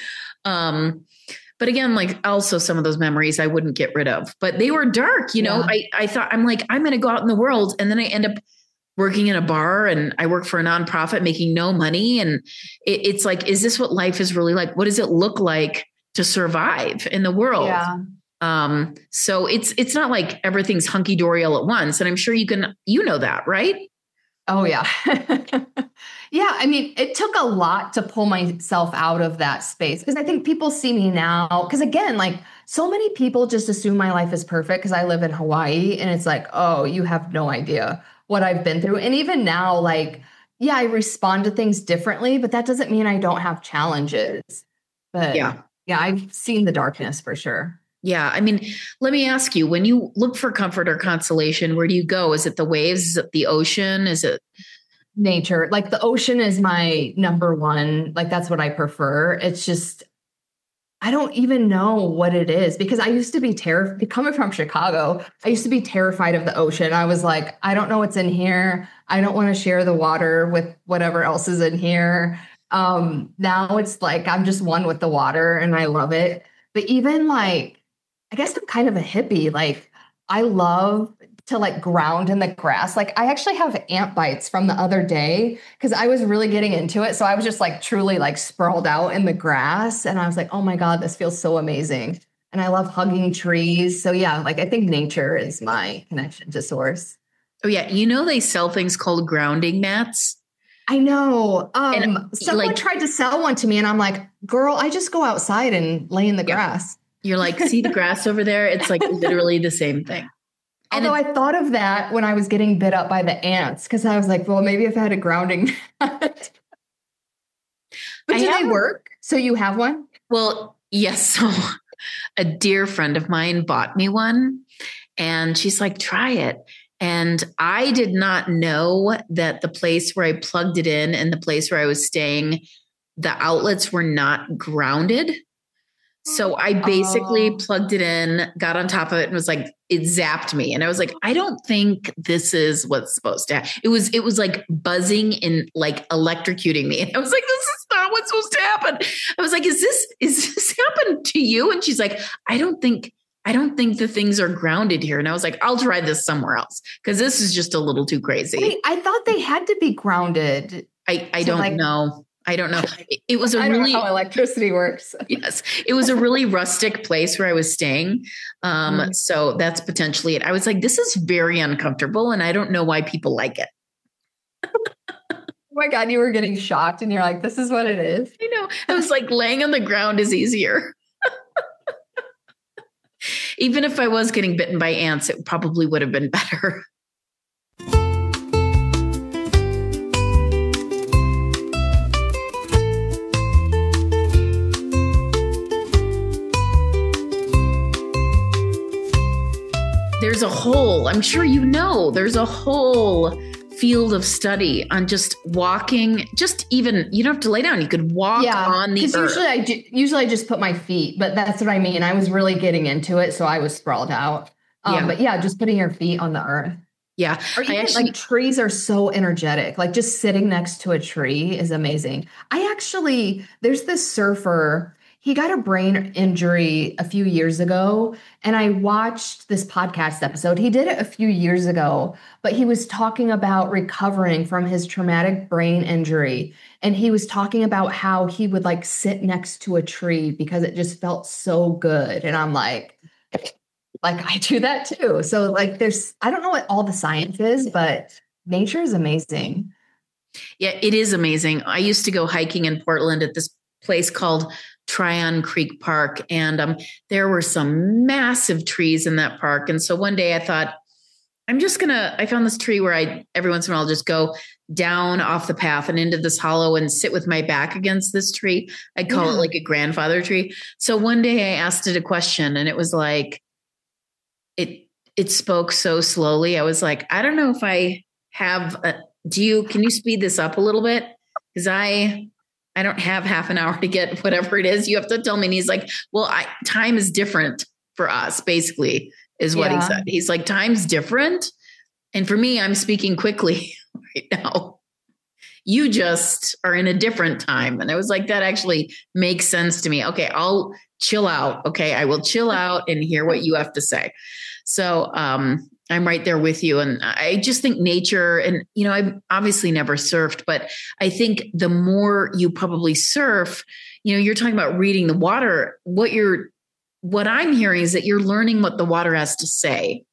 um, But again, like also some of those memories I wouldn't get rid of, but they were dark. You know, Yeah. I, I thought I'm like, I'm going to go out in the world. And then I end up working in a bar and I work for a nonprofit making no money. And it, it's like, is this what life is really like? What does it look like to survive in the world? Yeah. Um, so it's, it's not like everything's hunky dory all at once. And I'm sure you can, you know that, right? Oh, yeah. Yeah. I mean, it took a lot to pull myself out of that space because I think people see me now. Because again, like so many people just assume my life is perfect because I live in Hawaii. And it's like, oh, you have no idea what I've been through. And even now, like, yeah, I respond to things differently, but that doesn't mean I don't have challenges. But Yeah. yeah, I've seen the darkness for sure. Yeah. I mean, let me ask you, when you look for comfort or consolation, where do you go? Is it the waves? Is it the ocean? Is it Nature? Like the ocean is my number one. Like that's what I prefer. It's just, I don't even know what it is because I used to be terrified. Coming from Chicago, I used to be terrified of the ocean. I was like, I don't know what's in here. I don't want to share the water with whatever else is in here. Um, now it's like I'm just one with the water and I love it. But even like, I guess I'm kind of a hippie. Like I love to like ground in the grass. Like I actually have ant bites from the other day because I was really getting into it. So I was just like truly like sprawled out in the grass. And I was like, oh my God, this feels so amazing. And I love hugging trees. So yeah, like I think nature is my connection to source. Oh yeah. You know, they sell things called grounding mats. I know. Um, And, someone like- tried to sell one to me and I'm like, girl, I just go outside and lay in the Yeah. grass. You're like, see the grass over there? It's like literally the same thing. And Although it- I thought of that when I was getting bit up by the ants, because I was like, well, maybe if I had a grounding mat. But I do they have- work? So you have one? Well, yes. So a dear friend of mine bought me one and she's like, try it. And I did not know that the place where I plugged it in and the place where I was staying, the outlets were not grounded. So I basically Oh. plugged it in, got on top of it and was like, it zapped me. And I was like, I don't think this is what's supposed to happen. It was, it was like buzzing and like electrocuting me. And I was like, this is not what's supposed to happen. I was like, is this, is this happened to you? And she's like, I don't think, I don't think the things are grounded here. And I was like, I'll try this somewhere else because this is just a little too crazy. Wait, I thought they had to be grounded. I, I So, don't like- know. I don't know. It, it was a I don't really, know how electricity works. yes, it was a really rustic place where I was staying. Um, Mm. So that's potentially it. I was like, this is very uncomfortable and I don't know why people like it. Oh my God, you were getting shocked and you're like, this is what it is. I know. I was like, laying on the ground is easier. Even if I was getting bitten by ants, it probably would have been better. There's a whole, I'm sure you know, there's a whole field of study on just walking, just even, you don't have to lay down. You could walk on the because earth. usually I ju- usually I just put my feet, but that's what I mean. I was really getting into it, so I was sprawled out. Um, Yeah. But yeah, just putting your feet on the earth. Yeah. Or even I actually, like trees are so energetic. Like just sitting next to a tree is amazing. I actually, there's this surfer. He got a brain injury a few years ago, and I watched this podcast episode. He did it a few years ago, but he was talking about recovering from his traumatic brain injury. And he was talking about how he would like sit next to a tree because it just felt so good. And I'm like, like I do that too. So like there's, I don't know what all the science is, but nature is amazing. Yeah, it is amazing. I used to go hiking in Portland at this place called Tryon Creek Park. And um, there were some massive trees in that park. And so one day I thought, I'm just going to, I found this tree where I, every once in a while, just go down off the path and into this hollow and sit with my back against this tree. I call yeah. it like a grandfather tree. So one day I asked it a question and it was like, it, it spoke so slowly. I was like, I don't know if I have a, do you, can you speed this up a little bit? Cause I, I don't have half an hour to get whatever it is. You have to tell me. And he's like, well, I, time is different for us, basically. Is what yeah. he said. He's like, time's different. And for me, I'm speaking quickly right now. You just are in a different time. And I was like, that actually makes sense to me. Okay, I'll chill out. Okay, I will chill out and hear what you have to say. So um, I'm right there with you. And I just think nature, and, you know, I've obviously never surfed, but I think the more you probably surf, you know, you're talking about reading the water, what you're What I'm hearing is that you're learning what the water has to say.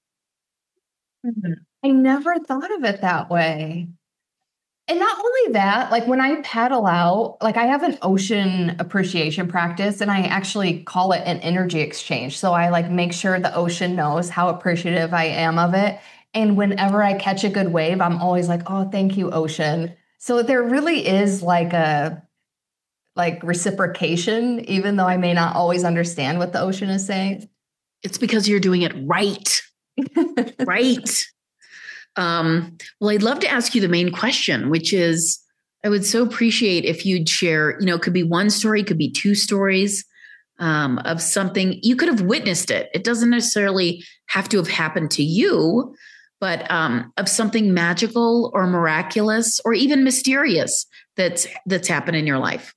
I never thought of it that way. And not only that, like when I paddle out, like I have an ocean appreciation practice and I actually call it an energy exchange. So I like make sure the ocean knows how appreciative I am of it. And whenever I catch a good wave, I'm always like, oh, thank you, ocean. So there really is like a like reciprocation, even though I may not always understand what the ocean is saying. It's because you're doing it right. Right. Um, well, I'd love to ask you the main question, which is, I would so appreciate if you'd share, you know, it could be one story, it could be two stories um, of something. You could have witnessed it. It doesn't necessarily have to have happened to you, but um, of something magical or miraculous or even mysterious that's that's happened in your life.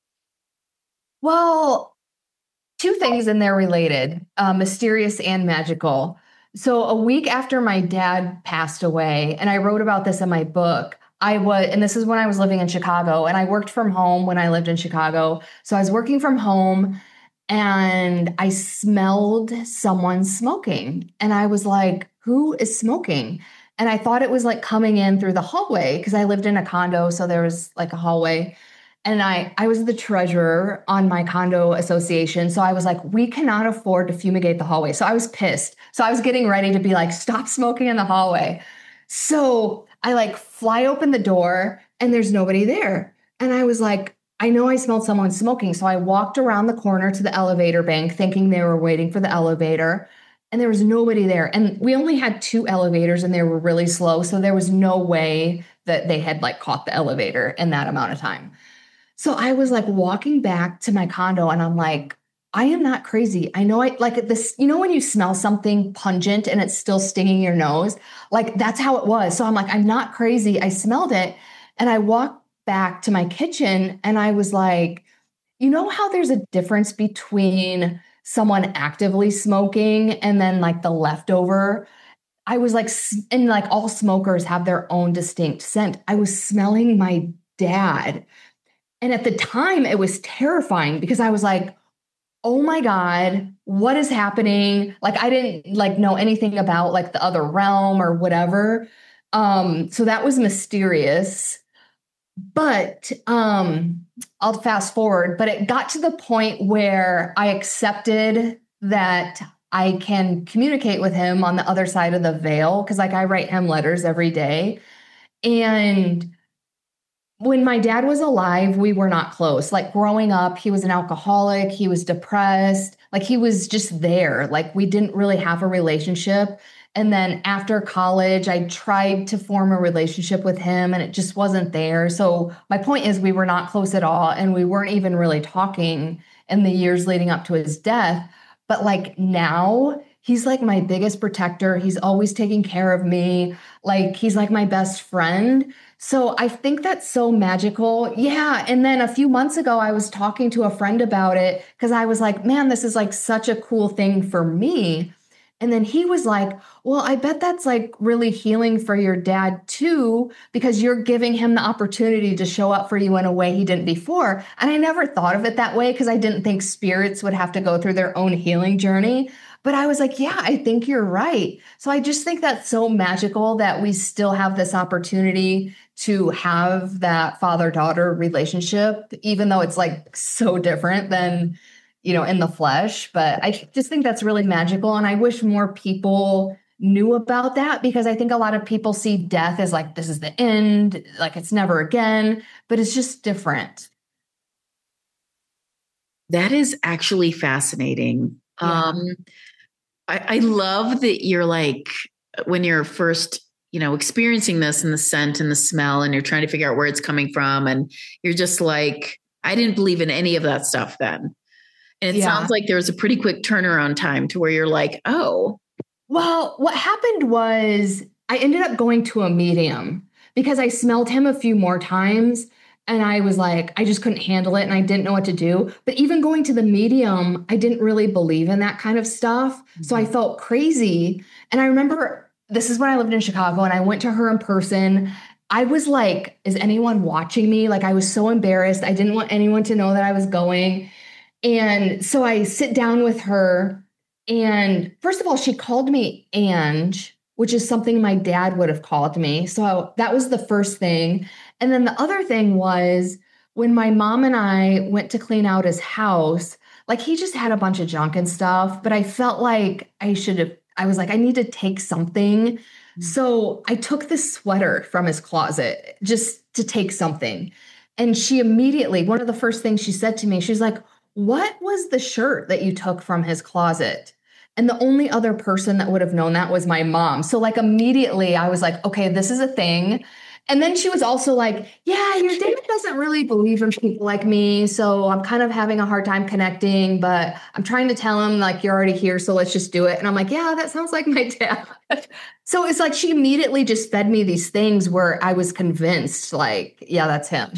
Well, two things and they're related, uh, mysterious and magical. So a week after my dad passed away, and I wrote about this in my book, I was, and this is when I was living in Chicago, and I worked from home when I lived in Chicago. So I was working from home and I smelled someone smoking. And I was like, who is smoking? And I thought it was like coming in through the hallway because I lived in a condo. So there was like a hallway. And I, I was the treasurer on my condo association. So I was like, we cannot afford to fumigate the hallway. So I was pissed. So I was getting ready to be like, stop smoking in the hallway. So I like fly open the door and there's nobody there. And I was like, I know I smelled someone smoking. So I walked around the corner to the elevator bank thinking they were waiting for the elevator. And there was nobody there. And we only had two elevators and they were really slow. So there was no way that they had like caught the elevator in that amount of time. So I was like walking back to my condo and I'm like, I am not crazy. I know I like this, you know, when you smell something pungent and it's still stinging your nose, like that's how it was. So I'm like, I'm not crazy. I smelled it. And I walked back to my kitchen and I was like, you know how there's a difference between someone actively smoking and then like the leftover? I was like, and like all smokers have their own distinct scent. I was smelling my dad. And at the time, it was terrifying because I was like, oh my God, what is happening? Like, I didn't like know anything about like the other realm or whatever. Um, so that was mysterious. But um, I'll fast forward, but it got to the point where I accepted that I can communicate with him on the other side of the veil because like I write him letters every day. And when my dad was alive, we were not close. Like growing up, he was an alcoholic. He was depressed. Like he was just there. Like we didn't really have a relationship. And then after college, I tried to form a relationship with him and it just wasn't there. So my point is we were not close at all. And we weren't even really talking in the years leading up to his death. But like now, he's like my biggest protector. He's always taking care of me. Like he's like my best friend. So I think that's so magical. Yeah. And then a few months ago, I was talking to a friend about it because I was like, man, this is like such a cool thing for me. And then he was like, well, I bet that's like really healing for your dad too, because you're giving him the opportunity to show up for you in a way he didn't before. And I never thought of it that way because I didn't think spirits would have to go through their own healing journey. But I was like, yeah, I think you're right. So I just think that's so magical that we still have this opportunity to have that father-daughter relationship, even though it's like so different than, you know, in the flesh. But I just think that's really magical. And I wish more people knew about that, because I think a lot of people see death as like, this is the end, like it's never again, but it's just different. That is actually fascinating. Yeah. Um, I, I love that you're like, when you're first, you know, experiencing this and the scent and the smell, and you're trying to figure out where it's coming from. And you're just like, I didn't believe in any of that stuff then. And it Yeah. sounds like there was a pretty quick turnaround time to where you're like, oh. Well, what happened was I ended up going to a medium because I smelled him a few more times. And I was like, I just couldn't handle it and I didn't know what to do. But even going to the medium, I didn't really believe in that kind of stuff. Mm-hmm. So I felt crazy. And I remember, this is when I lived in Chicago, and I went to her in person. I was like, is anyone watching me? Like, I was so embarrassed. I didn't want anyone to know that I was going. And so I sit down with her. And first of all, she called me Ange, which is something my dad would have called me. So that was the first thing. And then the other thing was, when my mom and I went to clean out his house, like, he just had a bunch of junk and stuff, but I felt like I should have, I was like, I need to take something. Mm-hmm. So I took this sweater from his closet just to take something. And she immediately, one of the first things she said to me, she's like, what was the shirt that you took from his closet? And the only other person that would have known that was my mom. So like immediately I was like, okay, this is a thing. And then she was also like, yeah, your dad doesn't really believe in people like me. So I'm kind of having a hard time connecting, but I'm trying to tell him, like, you're already here, so let's just do it. And I'm like, yeah, that sounds like my dad. So it's like she immediately just fed me these things where I was convinced, like, yeah, that's him.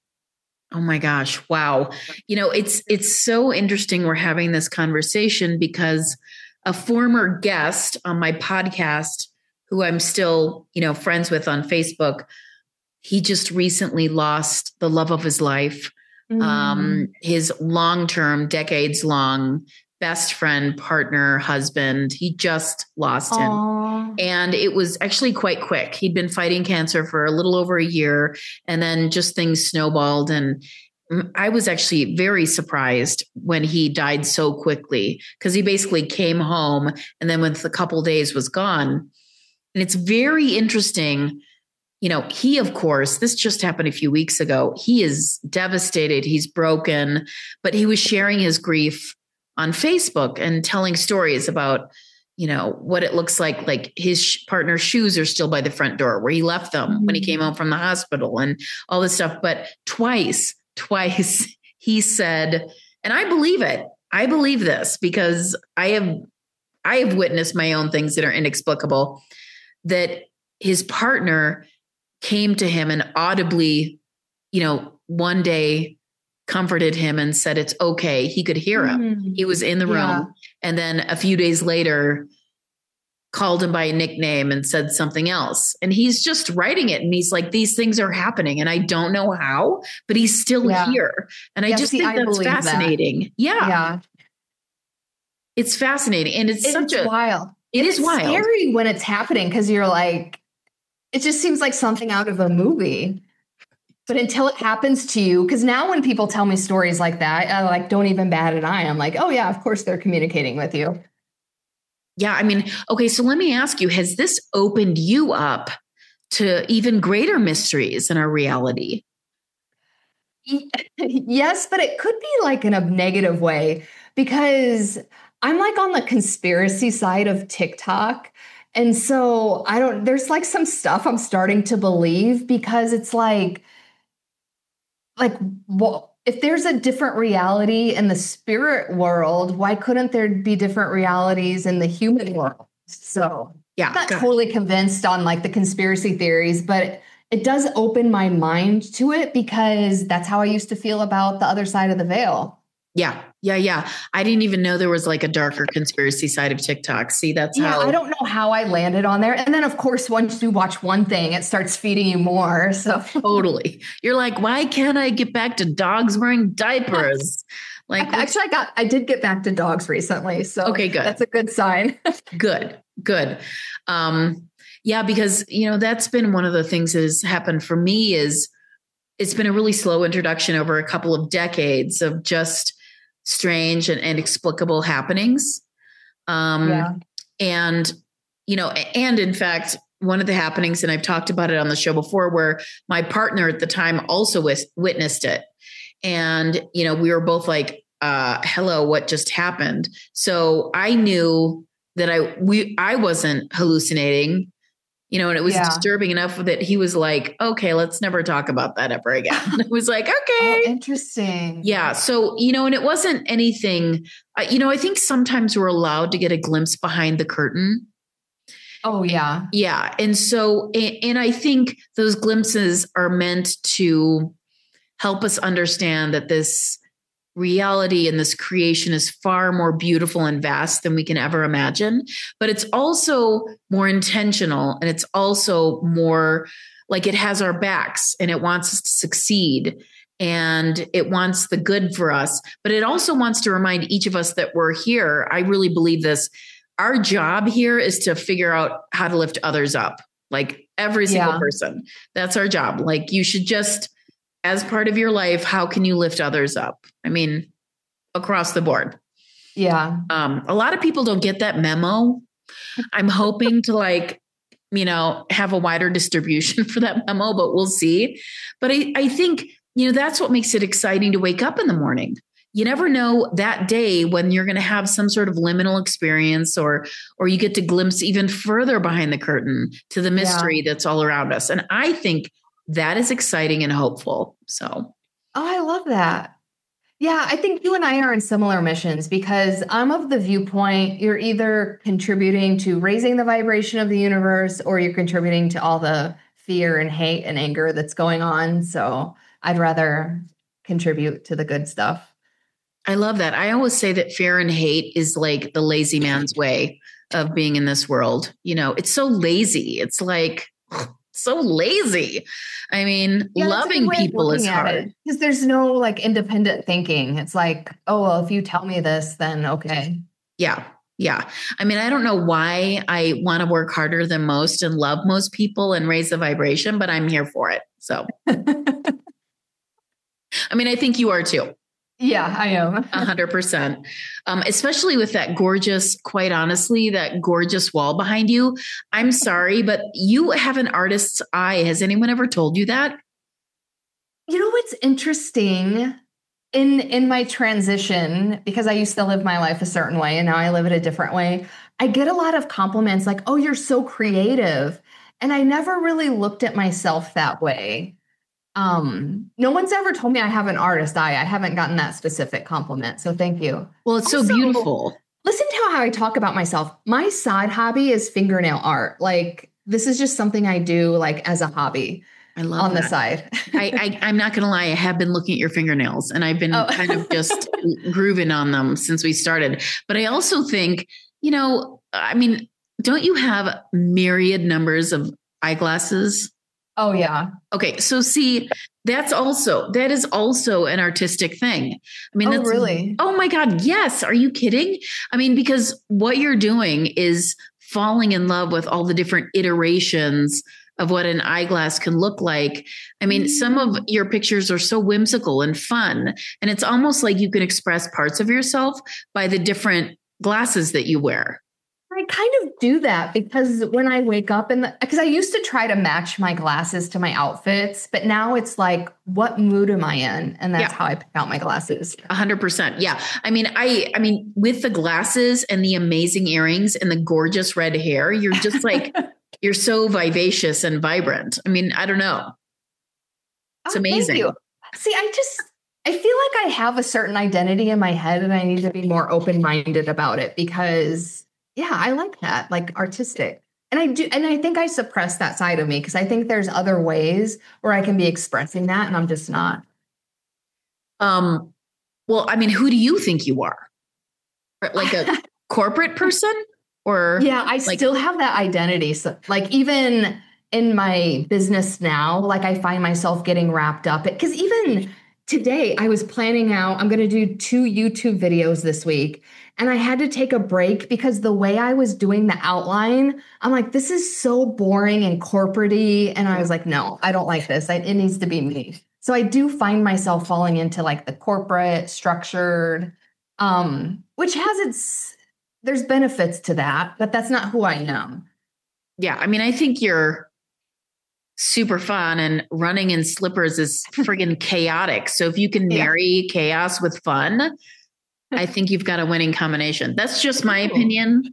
Oh my gosh. Wow. You know, it's, it's so interesting we're having this conversation, because a former guest on my podcast, who I'm still, you know, friends with on Facebook, he just recently lost the love of his life. Mm. Um, his long-term, decades-long best friend, partner, husband. He just lost Aww. him. And it was actually quite quick. He'd been fighting cancer for a little over a year, and then just things snowballed. And I was actually very surprised when he died so quickly, because he basically came home and then with a couple of days was gone. And it's very interesting. You know, he, of course, this just happened a few weeks ago. He is devastated. He's broken, but he was sharing his grief on Facebook and telling stories about, you know, what it looks like. Like his partner's shoes are still by the front door where he left them mm-hmm. when he came home from the hospital and all this stuff. But twice, twice he said, and I believe it. I believe this because I have, I have witnessed my own things that are inexplicable, that his partner came to him and audibly, you know, one day comforted him and said, it's okay. He could hear him. Mm-hmm. He was in the room. Yeah. And then a few days later called him by a nickname and said something else. And he's just writing it. And he's like, these things are happening. And I don't know how, but he's still yeah. here. And I yeah, just see, think I that's fascinating. That. Yeah. Yeah. It's fascinating. And it's, it's such a wild. It it's is wild. Scary when it's happening, because you're like, it just seems like something out of a movie. But until it happens to you, because now when people tell me stories like that, I like don't even bat an eye. I'm like, oh yeah, of course they're communicating with you. Yeah, I mean, okay, so let me ask you, has this opened you up to even greater mysteries in our reality? Yes, but it could be like in a negative way, because I'm like on the conspiracy side of TikTok. And so I don't, there's like some stuff I'm starting to believe, because it's like, like, well, if there's a different reality in the spirit world, why couldn't there be different realities in the human world? So yeah, I'm not totally convinced on like the conspiracy theories, but it does open my mind to it, because that's how I used to feel about the other side of the veil. Yeah. Yeah. Yeah. I didn't even know there was like a darker conspiracy side of TikTok. See, that's yeah, how I don't know how I landed on there. And then of course, once you watch one thing, it starts feeding you more. So totally. You're like, why can't I get back to dogs wearing diapers? Like, actually, I got, I did get back to dogs recently. So okay, good. That's a good sign. Good, good. Um, yeah, because, you know, that's been one of the things that has happened for me is it's been a really slow introduction over a couple of decades of just strange and inexplicable happenings. Um, yeah. And, you know, and in fact, one of the happenings, and I've talked about it on the show before, where my partner at the time also wis- witnessed it. And, you know, we were both like, uh, hello, what just happened? So I knew that I, we, I wasn't hallucinating, you know, and it was Yeah. disturbing enough that he was like, okay, let's never talk about that ever again. I was like, okay. Oh, interesting. Yeah. So, you know, and it wasn't anything, uh, you know, I think sometimes we're allowed to get a glimpse behind the curtain. Oh, yeah. Yeah. And so, and, and I think those glimpses are meant to help us understand that this reality and this creation is far more beautiful and vast than we can ever imagine. But it's also more intentional, and it's also more like it has our backs and it wants us to succeed, and it wants the good for us. But it also wants to remind each of us that we're here. I really believe this. Our job here is to figure out how to lift others up, like every single Yeah. person. That's our job. Like, you should just, as part of your life, how can you lift others up? I mean, across the board. Yeah. Um, a lot of people don't get that memo. I'm hoping to like, you know, have a wider distribution for that memo, but we'll see. But I, I think, you know, that's what makes it exciting to wake up in the morning. You never know that day when you're going to have some sort of liminal experience, or or you get to glimpse even further behind the curtain to the mystery Yeah. that's all around us. And I think that is exciting and hopeful. So, Oh, I love that. Yeah, I think you and I are in similar missions, because I'm of the viewpoint you're either contributing to raising the vibration of the universe, or you're contributing to all the fear and hate and anger that's going on. So I'd rather contribute to the good stuff. I love that. I always say that fear and hate is like the lazy man's way of being in this world. You know, it's so lazy. It's like so lazy. I mean, Yeah, that's a loving good way of people is looking at hard. it, because there's no like independent thinking. It's like, oh, well, if you tell me this, then okay. Yeah. Yeah. I mean, I don't know why I want to work harder than most and love most people and raise the vibration, but I'm here for it. So, I mean, I think you are too. Yeah, I am. A hundred percent. Um, especially with that gorgeous, quite honestly, that gorgeous wall behind you. I'm sorry, but you have an artist's eye. Has anyone ever told you that? You know what's interesting in in my transition, because I used to live my life a certain way and now I live it a different way. I get a lot of compliments like, "Oh, you're so creative." And I never really looked at myself that way. Um, no one's ever told me I have an artist eye. I haven't gotten that specific compliment. So thank you. Well, it's so Also, beautiful. Listen to how I talk about myself. My side hobby is fingernail art. Like, this is just something I do like as a hobby I love on that. the side. I, I, I'm not going to lie. I have been looking at your fingernails, and I've been Oh. kind of just grooving on them since we started. But I also think, you know, I mean, don't you have myriad numbers of eyeglasses? Oh, yeah. Okay. So see, that's also, that is also an artistic thing. I mean, Oh, that's really? Oh my God. Yes. Are you kidding? I mean, because what you're doing is falling in love with all the different iterations of what an eyeglass can look like. I mean, some of your pictures are so whimsical and fun, and it's almost like you can express parts of yourself by the different glasses that you wear. I kind of do that because when I wake up and because I used to try to match my glasses to my outfits, but now it's like, what mood am I in? And that's Yeah. how I pick out my glasses. A hundred percent. Yeah. I mean, I, I mean, with the glasses and the amazing earrings and the gorgeous red hair, you're just like, you're so vivacious and vibrant. I mean, I don't know. It's Oh, amazing. thank you. See, I just, I feel like I have a certain identity in my head and I need to be more open-minded about it because yeah, I like that, like artistic. And I do, and I think I suppress that side of me because I think there's other ways where I can be expressing that and I'm just not. Um, well, I mean, who do you think you are? Like a corporate person or? Yeah, I like, still have that identity. So like even in my business now, like I find myself getting wrapped up because even today I was planning out, I'm going to do two YouTube videos this week. And I had to take a break because the way I was doing the outline, I'm like, this is so boring and corporate-y. And I was like, no, I don't like this. I, it needs to be me. So I do find myself falling into like the corporate structured, um, which has its, there's benefits to that, but that's not who I am. Yeah. I mean, I think you're super fun, and running in slippers is friggin' chaotic. So if you can marry yeah. chaos with fun, I think you've got a winning combination. That's just my opinion.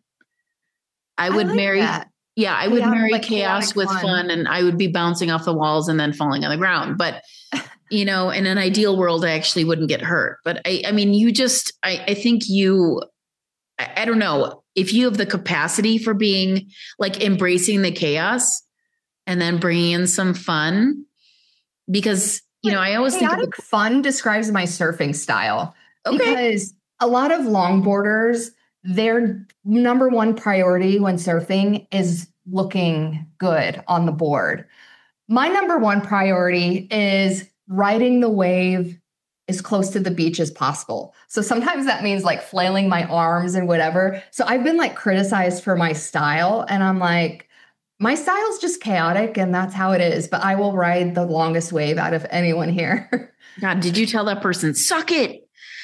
I would I like marry, that. yeah, I would yeah, marry like chaos with fun. fun, and I would be bouncing off the walls and then falling on the ground. But, you know, in an ideal world, I actually wouldn't get hurt. But I, I mean, you just, I, I think you, I, I don't know if you have the capacity for being like embracing the chaos and then bringing in some fun, because, you know, I always Chaotic think of, fun describes my surfing style. Okay. Because a lot of longboarders, their number one priority when surfing is looking good on the board. My number one priority is riding the wave as close to the beach as possible. So sometimes that means like flailing my arms and whatever. So I've been like criticized for my style, and I'm like, my style's just chaotic and that's how it is, but I will ride the longest wave out of anyone here. God, did you tell that person, suck it?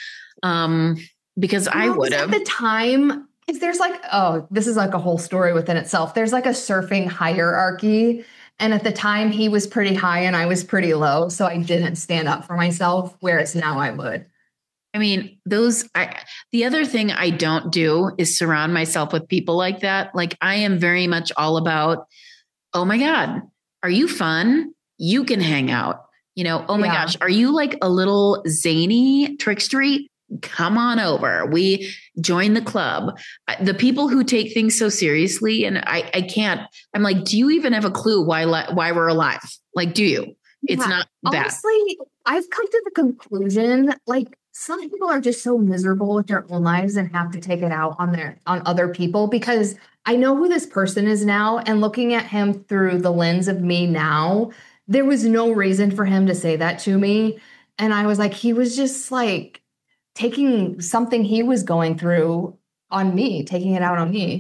Um, because I would have. At the time, because there's like, oh, this is like a whole story within itself. There's like a surfing hierarchy. And at the time he was pretty high and I was pretty low. So I didn't stand up for myself, whereas now I would. I mean, those, I, the other thing I don't do is surround myself with people like that. Like I am very much all about, oh my God, are you fun? You can hang out, you know, oh my yeah. gosh, are you like a little zany trickstery? Come on over. We join the club. The people who take things so seriously, and I, I can't, I'm like, do you even have a clue why, why we're alive? Like, do you? It's yeah. not that. Honestly, I've come to the conclusion, like, some people are just so miserable with their own lives and have to take it out on their on other people, because I know who this person is now, and looking at him through the lens of me now, there was no reason for him to say that to me. And I was like, he was just like taking something he was going through on me, taking it out on me.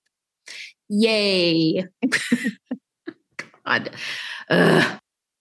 Yay. God. Ugh.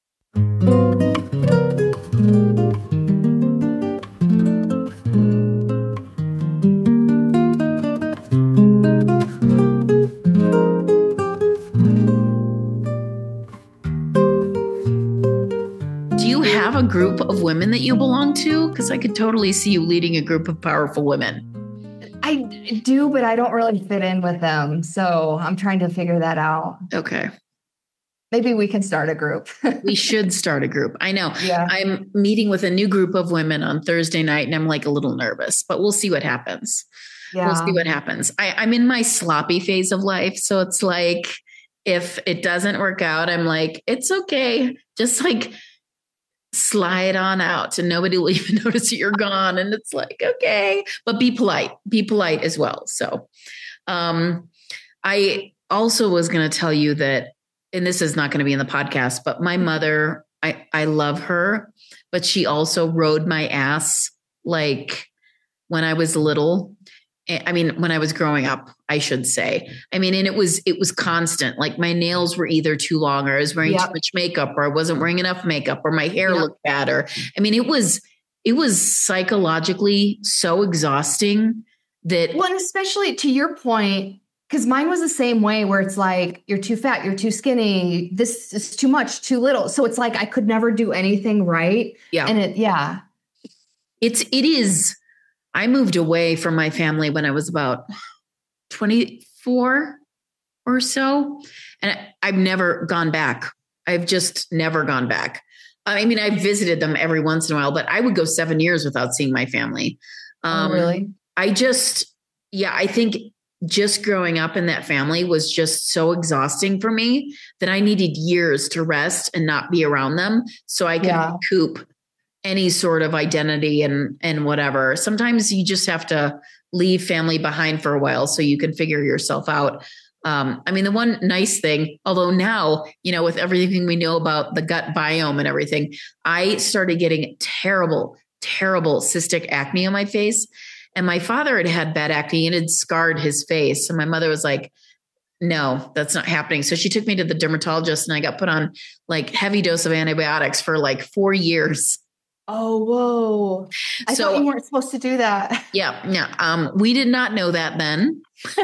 A group of women that you belong to? Because I could totally see you leading a group of powerful women. I do, but I don't really fit in with them. So I'm trying to figure that out. Okay. Maybe we can start a group. We should start a group. I know. Yeah. I'm meeting with a new group of women on Thursday night, and I'm like a little nervous, but we'll see what happens. Yeah. We'll see what happens. I, I'm in my sloppy phase of life. So it's like, if it doesn't work out, I'm like, it's okay. Just like, slide on out and nobody will even notice that you're gone. And it's like, okay, but be polite, be polite as well. So, um, I also was going to tell you that, and this is not going to be in the podcast, but my mother, I, I love her, but she also rode my ass. Like when I was little, I mean, when I was growing up, I should say, I mean, and it was, it was constant. Like my nails were either too long, or I was wearing yep. too much makeup, or I wasn't wearing enough makeup, or my hair yep. looked bad. Or, I mean, it was, it was psychologically so exhausting that. Well, and especially to your point, because mine was the same way, where it's like, you're too fat, you're too skinny, this is too much, too little. So it's like, I could never do anything right. Yeah. And it, yeah. It's, it is. I moved away from my family when I was about twenty-four or so. And I've never gone back. I've just never gone back. I mean, I visited them every once in a while, but I would go seven years without seeing my family. Um, oh, really? I just, yeah, I think just growing up in that family was just so exhausting for me that I needed years to rest and not be around them so I could yeah. recoup any sort of identity and, and whatever. Sometimes you just have to leave family behind for a while so you can figure yourself out. Um, I mean, the one nice thing, although now, you know, with everything we know about the gut biome and everything, I started getting terrible, terrible cystic acne on my face. And my father had had bad acne and it had scarred his face. And my mother was like, no, that's not happening. So she took me to the dermatologist and I got put on like heavy dose of antibiotics for like four years. Oh, whoa. I so, thought you weren't supposed to do that. Yeah. Yeah. Um, we did not know that then.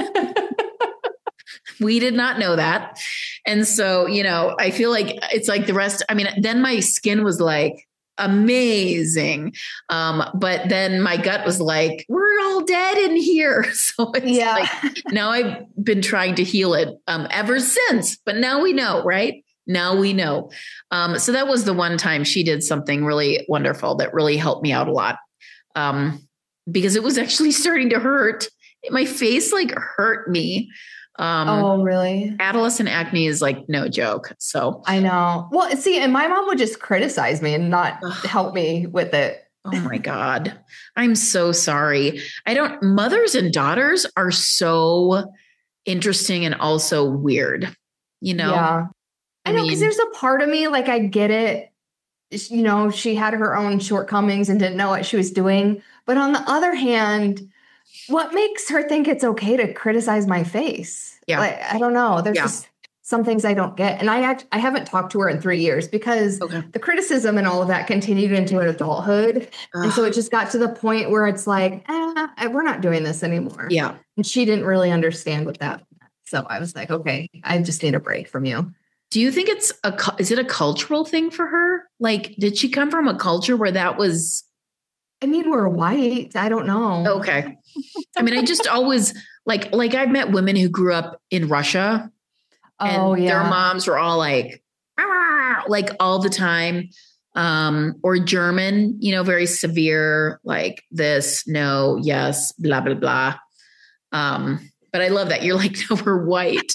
We did not know that. And so, you know, I feel like it's like the rest. I mean, then my skin was like amazing. Um, but then my gut was like, we're all dead in here. So it's yeah. like, now I've been trying to heal it um, ever since, but now we know, right? Now we know. Um, so that was the one time she did something really wonderful that really helped me out a lot. Um, because it was actually starting to hurt. My face like hurt me. Um, oh, really? Adolescent acne is like no joke. So I know. Well, see, and my mom would just criticize me and not ugh. help me with it. Oh my God. I'm so sorry. I don't, mothers and daughters are so interesting and also weird, you know? Yeah. I, I know, because there's a part of me, like, I get it. You know, she had her own shortcomings and didn't know what she was doing. But on the other hand, what makes her think it's okay to criticize my face? Yeah. Like, I don't know. There's yeah. just some things I don't get. And I act, I haven't talked to her in three years because okay. the criticism and all of that continued into adulthood. Ugh. And so it just got to the point where it's like, eh, we're not doing this anymore. Yeah. And she didn't really understand what that meant. So I was like, okay, I just need a break from you. Do you think it's a, is it a cultural thing for her? Like, did she come from a culture where that was? I mean, we're white. I don't know. Okay. I mean, I just always like, like I've met women who grew up in Russia and oh, yeah. their moms were all like, ah, like all the time. Um, or German, you know, very severe, like this, no, yes, blah, blah, blah. Um, but I love that. You're like, no, we're white.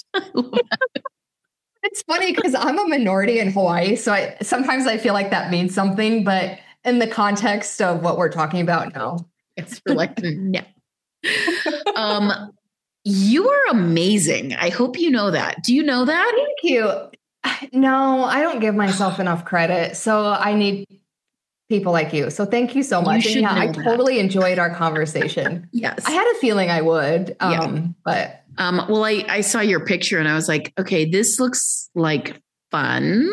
It's funny because I'm a minority in Hawaii. So I sometimes I feel like that means something, but in the context of what we're talking about, no. It's for like, no. Um, you are amazing. I hope you know that. Do you know that? Thank you. No, I don't give myself enough credit. So I need people like you. So thank you so much. You and yeah, I that. totally enjoyed our conversation. Yes. I had a feeling I would. Um, yeah. But um, well, I, I saw your picture and I was like, okay, this looks like fun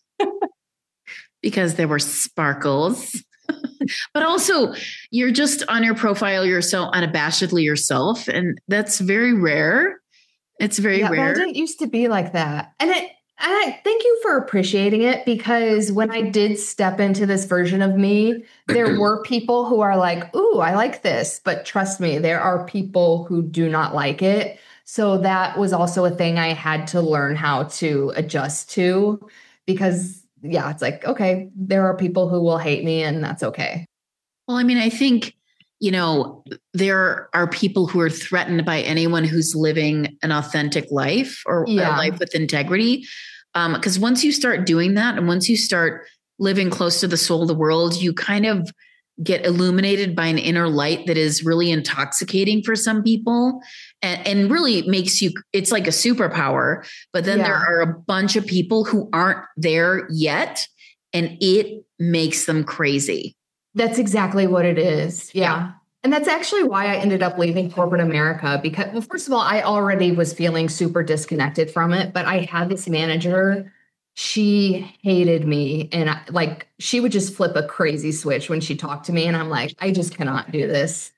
because there were sparkles. But also you're just on your profile, you're so unabashedly yourself. And that's very rare. It's very yeah, rare. But I didn't used to be like that. And it, and I thank you for appreciating it, because when I did step into this version of me, there were people who are like, ooh, I like this. But trust me, there are people who do not like it. So that was also a thing I had to learn how to adjust to, because yeah, it's like, okay, there are people who will hate me and that's okay. Well, I mean, I think, you know, there are people who are threatened by anyone who's living an authentic life or yeah. a life with integrity. Um, because once you start doing that and once you start living close to the soul of the world, you kind of get illuminated by an inner light that is really intoxicating for some people and, and really makes you, it's like a superpower. But then yeah. there are a bunch of people who aren't there yet and it makes them crazy. That's exactly what it is. Yeah. yeah. And that's actually why I ended up leaving corporate America, because, well, first of all, I already was feeling super disconnected from it, but I had this manager. She hated me. And I, like, she would just flip a crazy switch when she talked to me. And I'm like, I just cannot do this.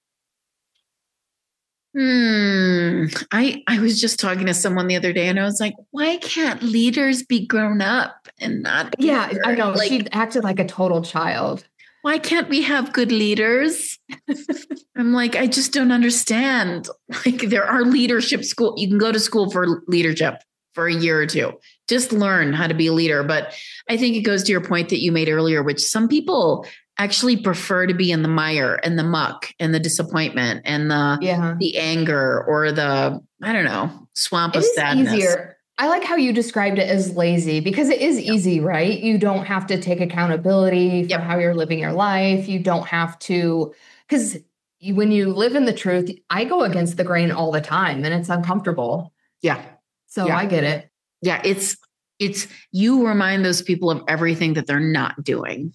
Hmm. I, I was just talking to someone the other day and I was like, why can't leaders be grown up and not? Yeah, leader? I know. Like, she acted like a total child. Why can't we have good leaders? I'm like, I just don't understand. Like, there are leadership school. You can go to school for leadership for a year or two. Just learn how to be a leader. But I think it goes to your point that you made earlier, which some people actually prefer to be in the mire and the muck and the disappointment and the yeah. the anger or the, I don't know, swamp it of is sadness. Easier. I like how you described it as lazy, because it is yep. easy, right? You don't have to take accountability for yep. how you're living your life. You don't have to, because when you live in the truth, I go against the grain all the time and it's uncomfortable. Yeah. So Yeah. I get it. Yeah. It's, it's, you remind those people of everything that they're not doing.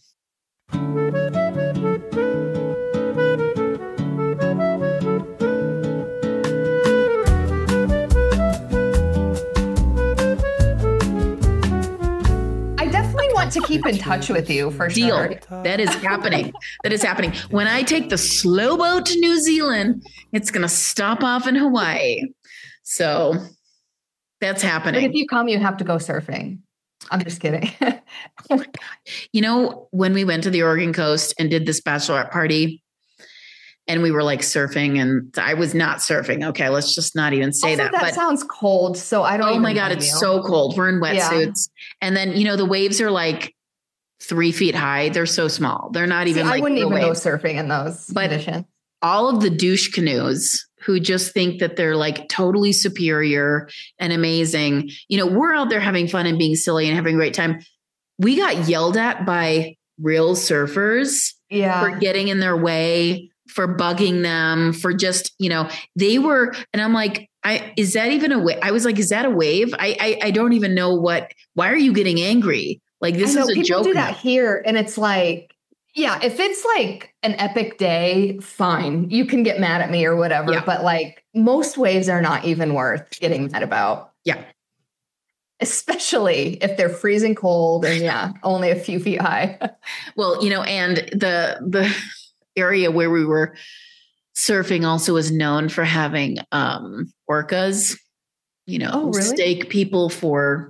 To keep in touch with you for Deal. sure. That is happening. That is happening. When I take the slow boat to New Zealand, it's going to stop off in Hawaii. So that's happening. But if you come, you have to go surfing. I'm just kidding. You know, when we went to the Oregon coast and did this bachelorette party and we were like surfing and I was not surfing. Okay. Let's just not even say also, that. That but sounds cold. So I don't Oh even my God. It's you. so cold. We're in wetsuits. Yeah. And then, you know, the waves are like three feet high. They're so small. They're not even See, like I wouldn't even waves. go surfing in those but conditions. All of the douche canoes who just think that they're like totally superior and amazing. You know, we're out there having fun and being silly and having a great time. We got yelled at by real surfers yeah. for getting in their way, for bugging them, for just, you know, they were, and I'm like, I, is that even a wave? I was like, is that a wave? I, I, I don't even know what, why are you getting angry? Like, this I know, is a people joke. do now. that here. And it's like, yeah, if it's like an epic day, fine. You can get mad at me or whatever. Yeah. But like most waves are not even worth getting mad about. Yeah. Especially if they're freezing cold and yeah, only a few feet high. Well, you know, and the, the area where we were surfing also is known for having um, orcas, you know, oh, really? stake people for.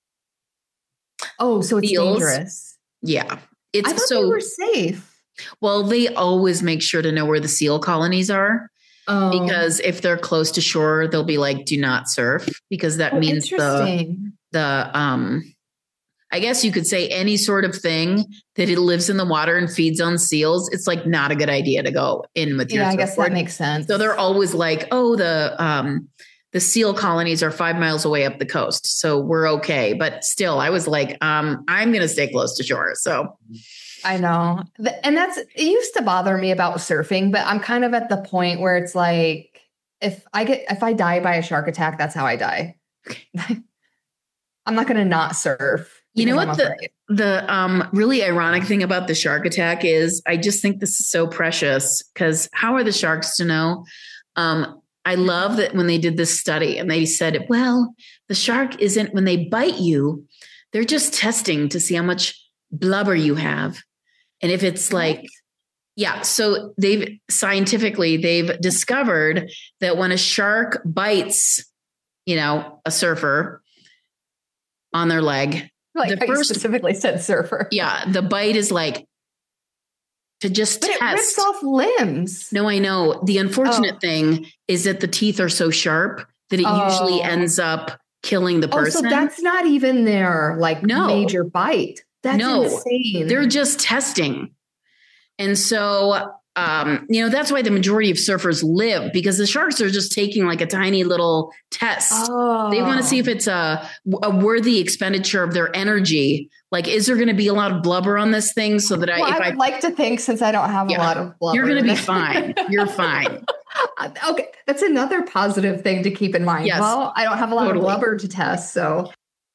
Oh, so it's seals. Dangerous. Yeah. It's I thought so they were safe. Well, they always make sure to know where the seal colonies are. Oh. Because if they're close to shore, they'll be like, do not surf, because that oh, means the, the, um, I guess you could say any sort of thing that it lives in the water and feeds on seals. It's like not a good idea to go in with your Yeah, I surfboard. guess that makes sense. So they're always like, oh, the, um, the seal colonies are five miles away up the coast. So we're okay. But still, I was like, um, I'm going to stay close to shore. So I know. And that's, it used to bother me about surfing, but I'm kind of at the point where it's like, if I get, if I die by a shark attack, that's how I die. I'm not going to not surf. You know what the, the um, really ironic thing about the shark attack is? I just think this is so precious, because how are the sharks to know? Um, I love that when they did this study and they said, well, the shark isn't, when they bite you, they're just testing to see how much blubber you have. And if it's like, yeah, so they've scientifically, they've discovered that when a shark bites, you know, a surfer on their leg, like the I first, specifically said surfer. Yeah, the bite is like to just but test. It rips off limbs. No, I know. The unfortunate oh. thing is that the teeth are so sharp that it oh. usually ends up killing the person. Oh, so that's not even their like no. major bite. That's no, insane. They're just testing. And so, um, you know, that's why the majority of surfers live, because the sharks are just taking like a tiny little test. Oh. They want to see if it's a, a worthy expenditure of their energy. Like, is there going to be a lot of blubber on this thing so that I, well, if I would I like to think, since I don't have yeah, a lot of blubber, you're going to be fine. You're fine. Okay. That's another positive thing to keep in mind. Yes, well, I don't have a lot totally. of blubber to test. So.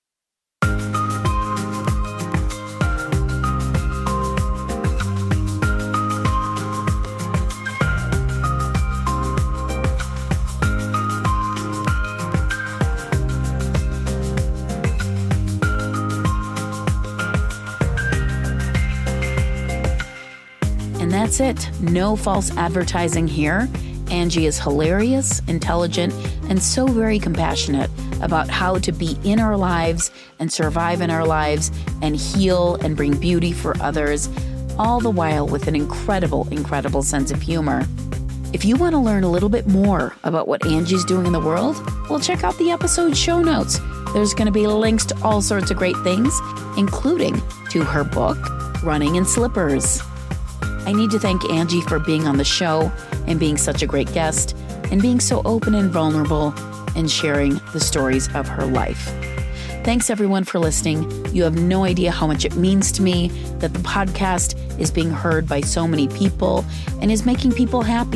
That's it. No false advertising here. Angie is hilarious, intelligent, and so very compassionate about how to be in our lives and survive in our lives and heal and bring beauty for others, all the while with an incredible, incredible sense of humor. If you want to learn a little bit more about what Angie's doing in the world, well, check out the episode show notes. There's going to be links to all sorts of great things, including to her book, Running in Slippers. I need to thank Angie for being on the show and being such a great guest and being so open and vulnerable and sharing the stories of her life. Thanks everyone for listening. You have no idea how much it means to me that the podcast is being heard by so many people and is making people happy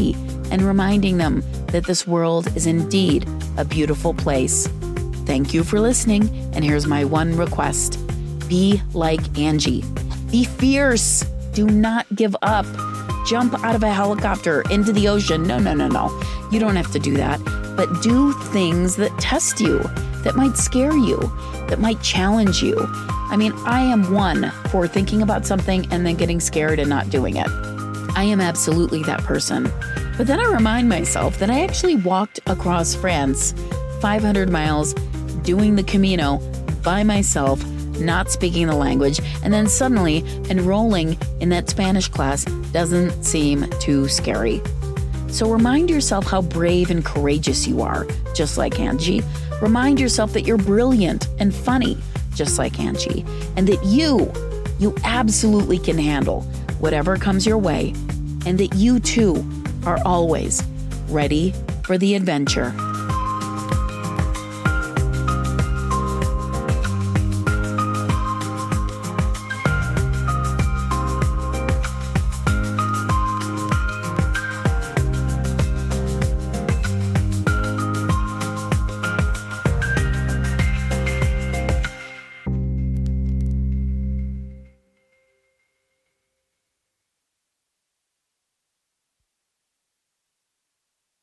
and reminding them that this world is indeed a beautiful place. Thank you for listening, and here's my one request. Be like Angie. Be fierce. Do not give up. Jump out of a helicopter into the ocean. No, no, no, no. You don't have to do that. But do things that test you, that might scare you, that might challenge you. I mean, I am one for thinking about something and then getting scared and not doing it. I am absolutely that person. But then I remind myself that I actually walked across France, five hundred miles, doing the Camino by myself, not speaking the language, and then suddenly enrolling in that Spanish class doesn't seem too scary. So remind yourself how brave and courageous you are, just like Angie. Remind yourself that you're brilliant and funny, just like Angie, and that you, you absolutely can handle whatever comes your way, and that you too are always ready for the adventure.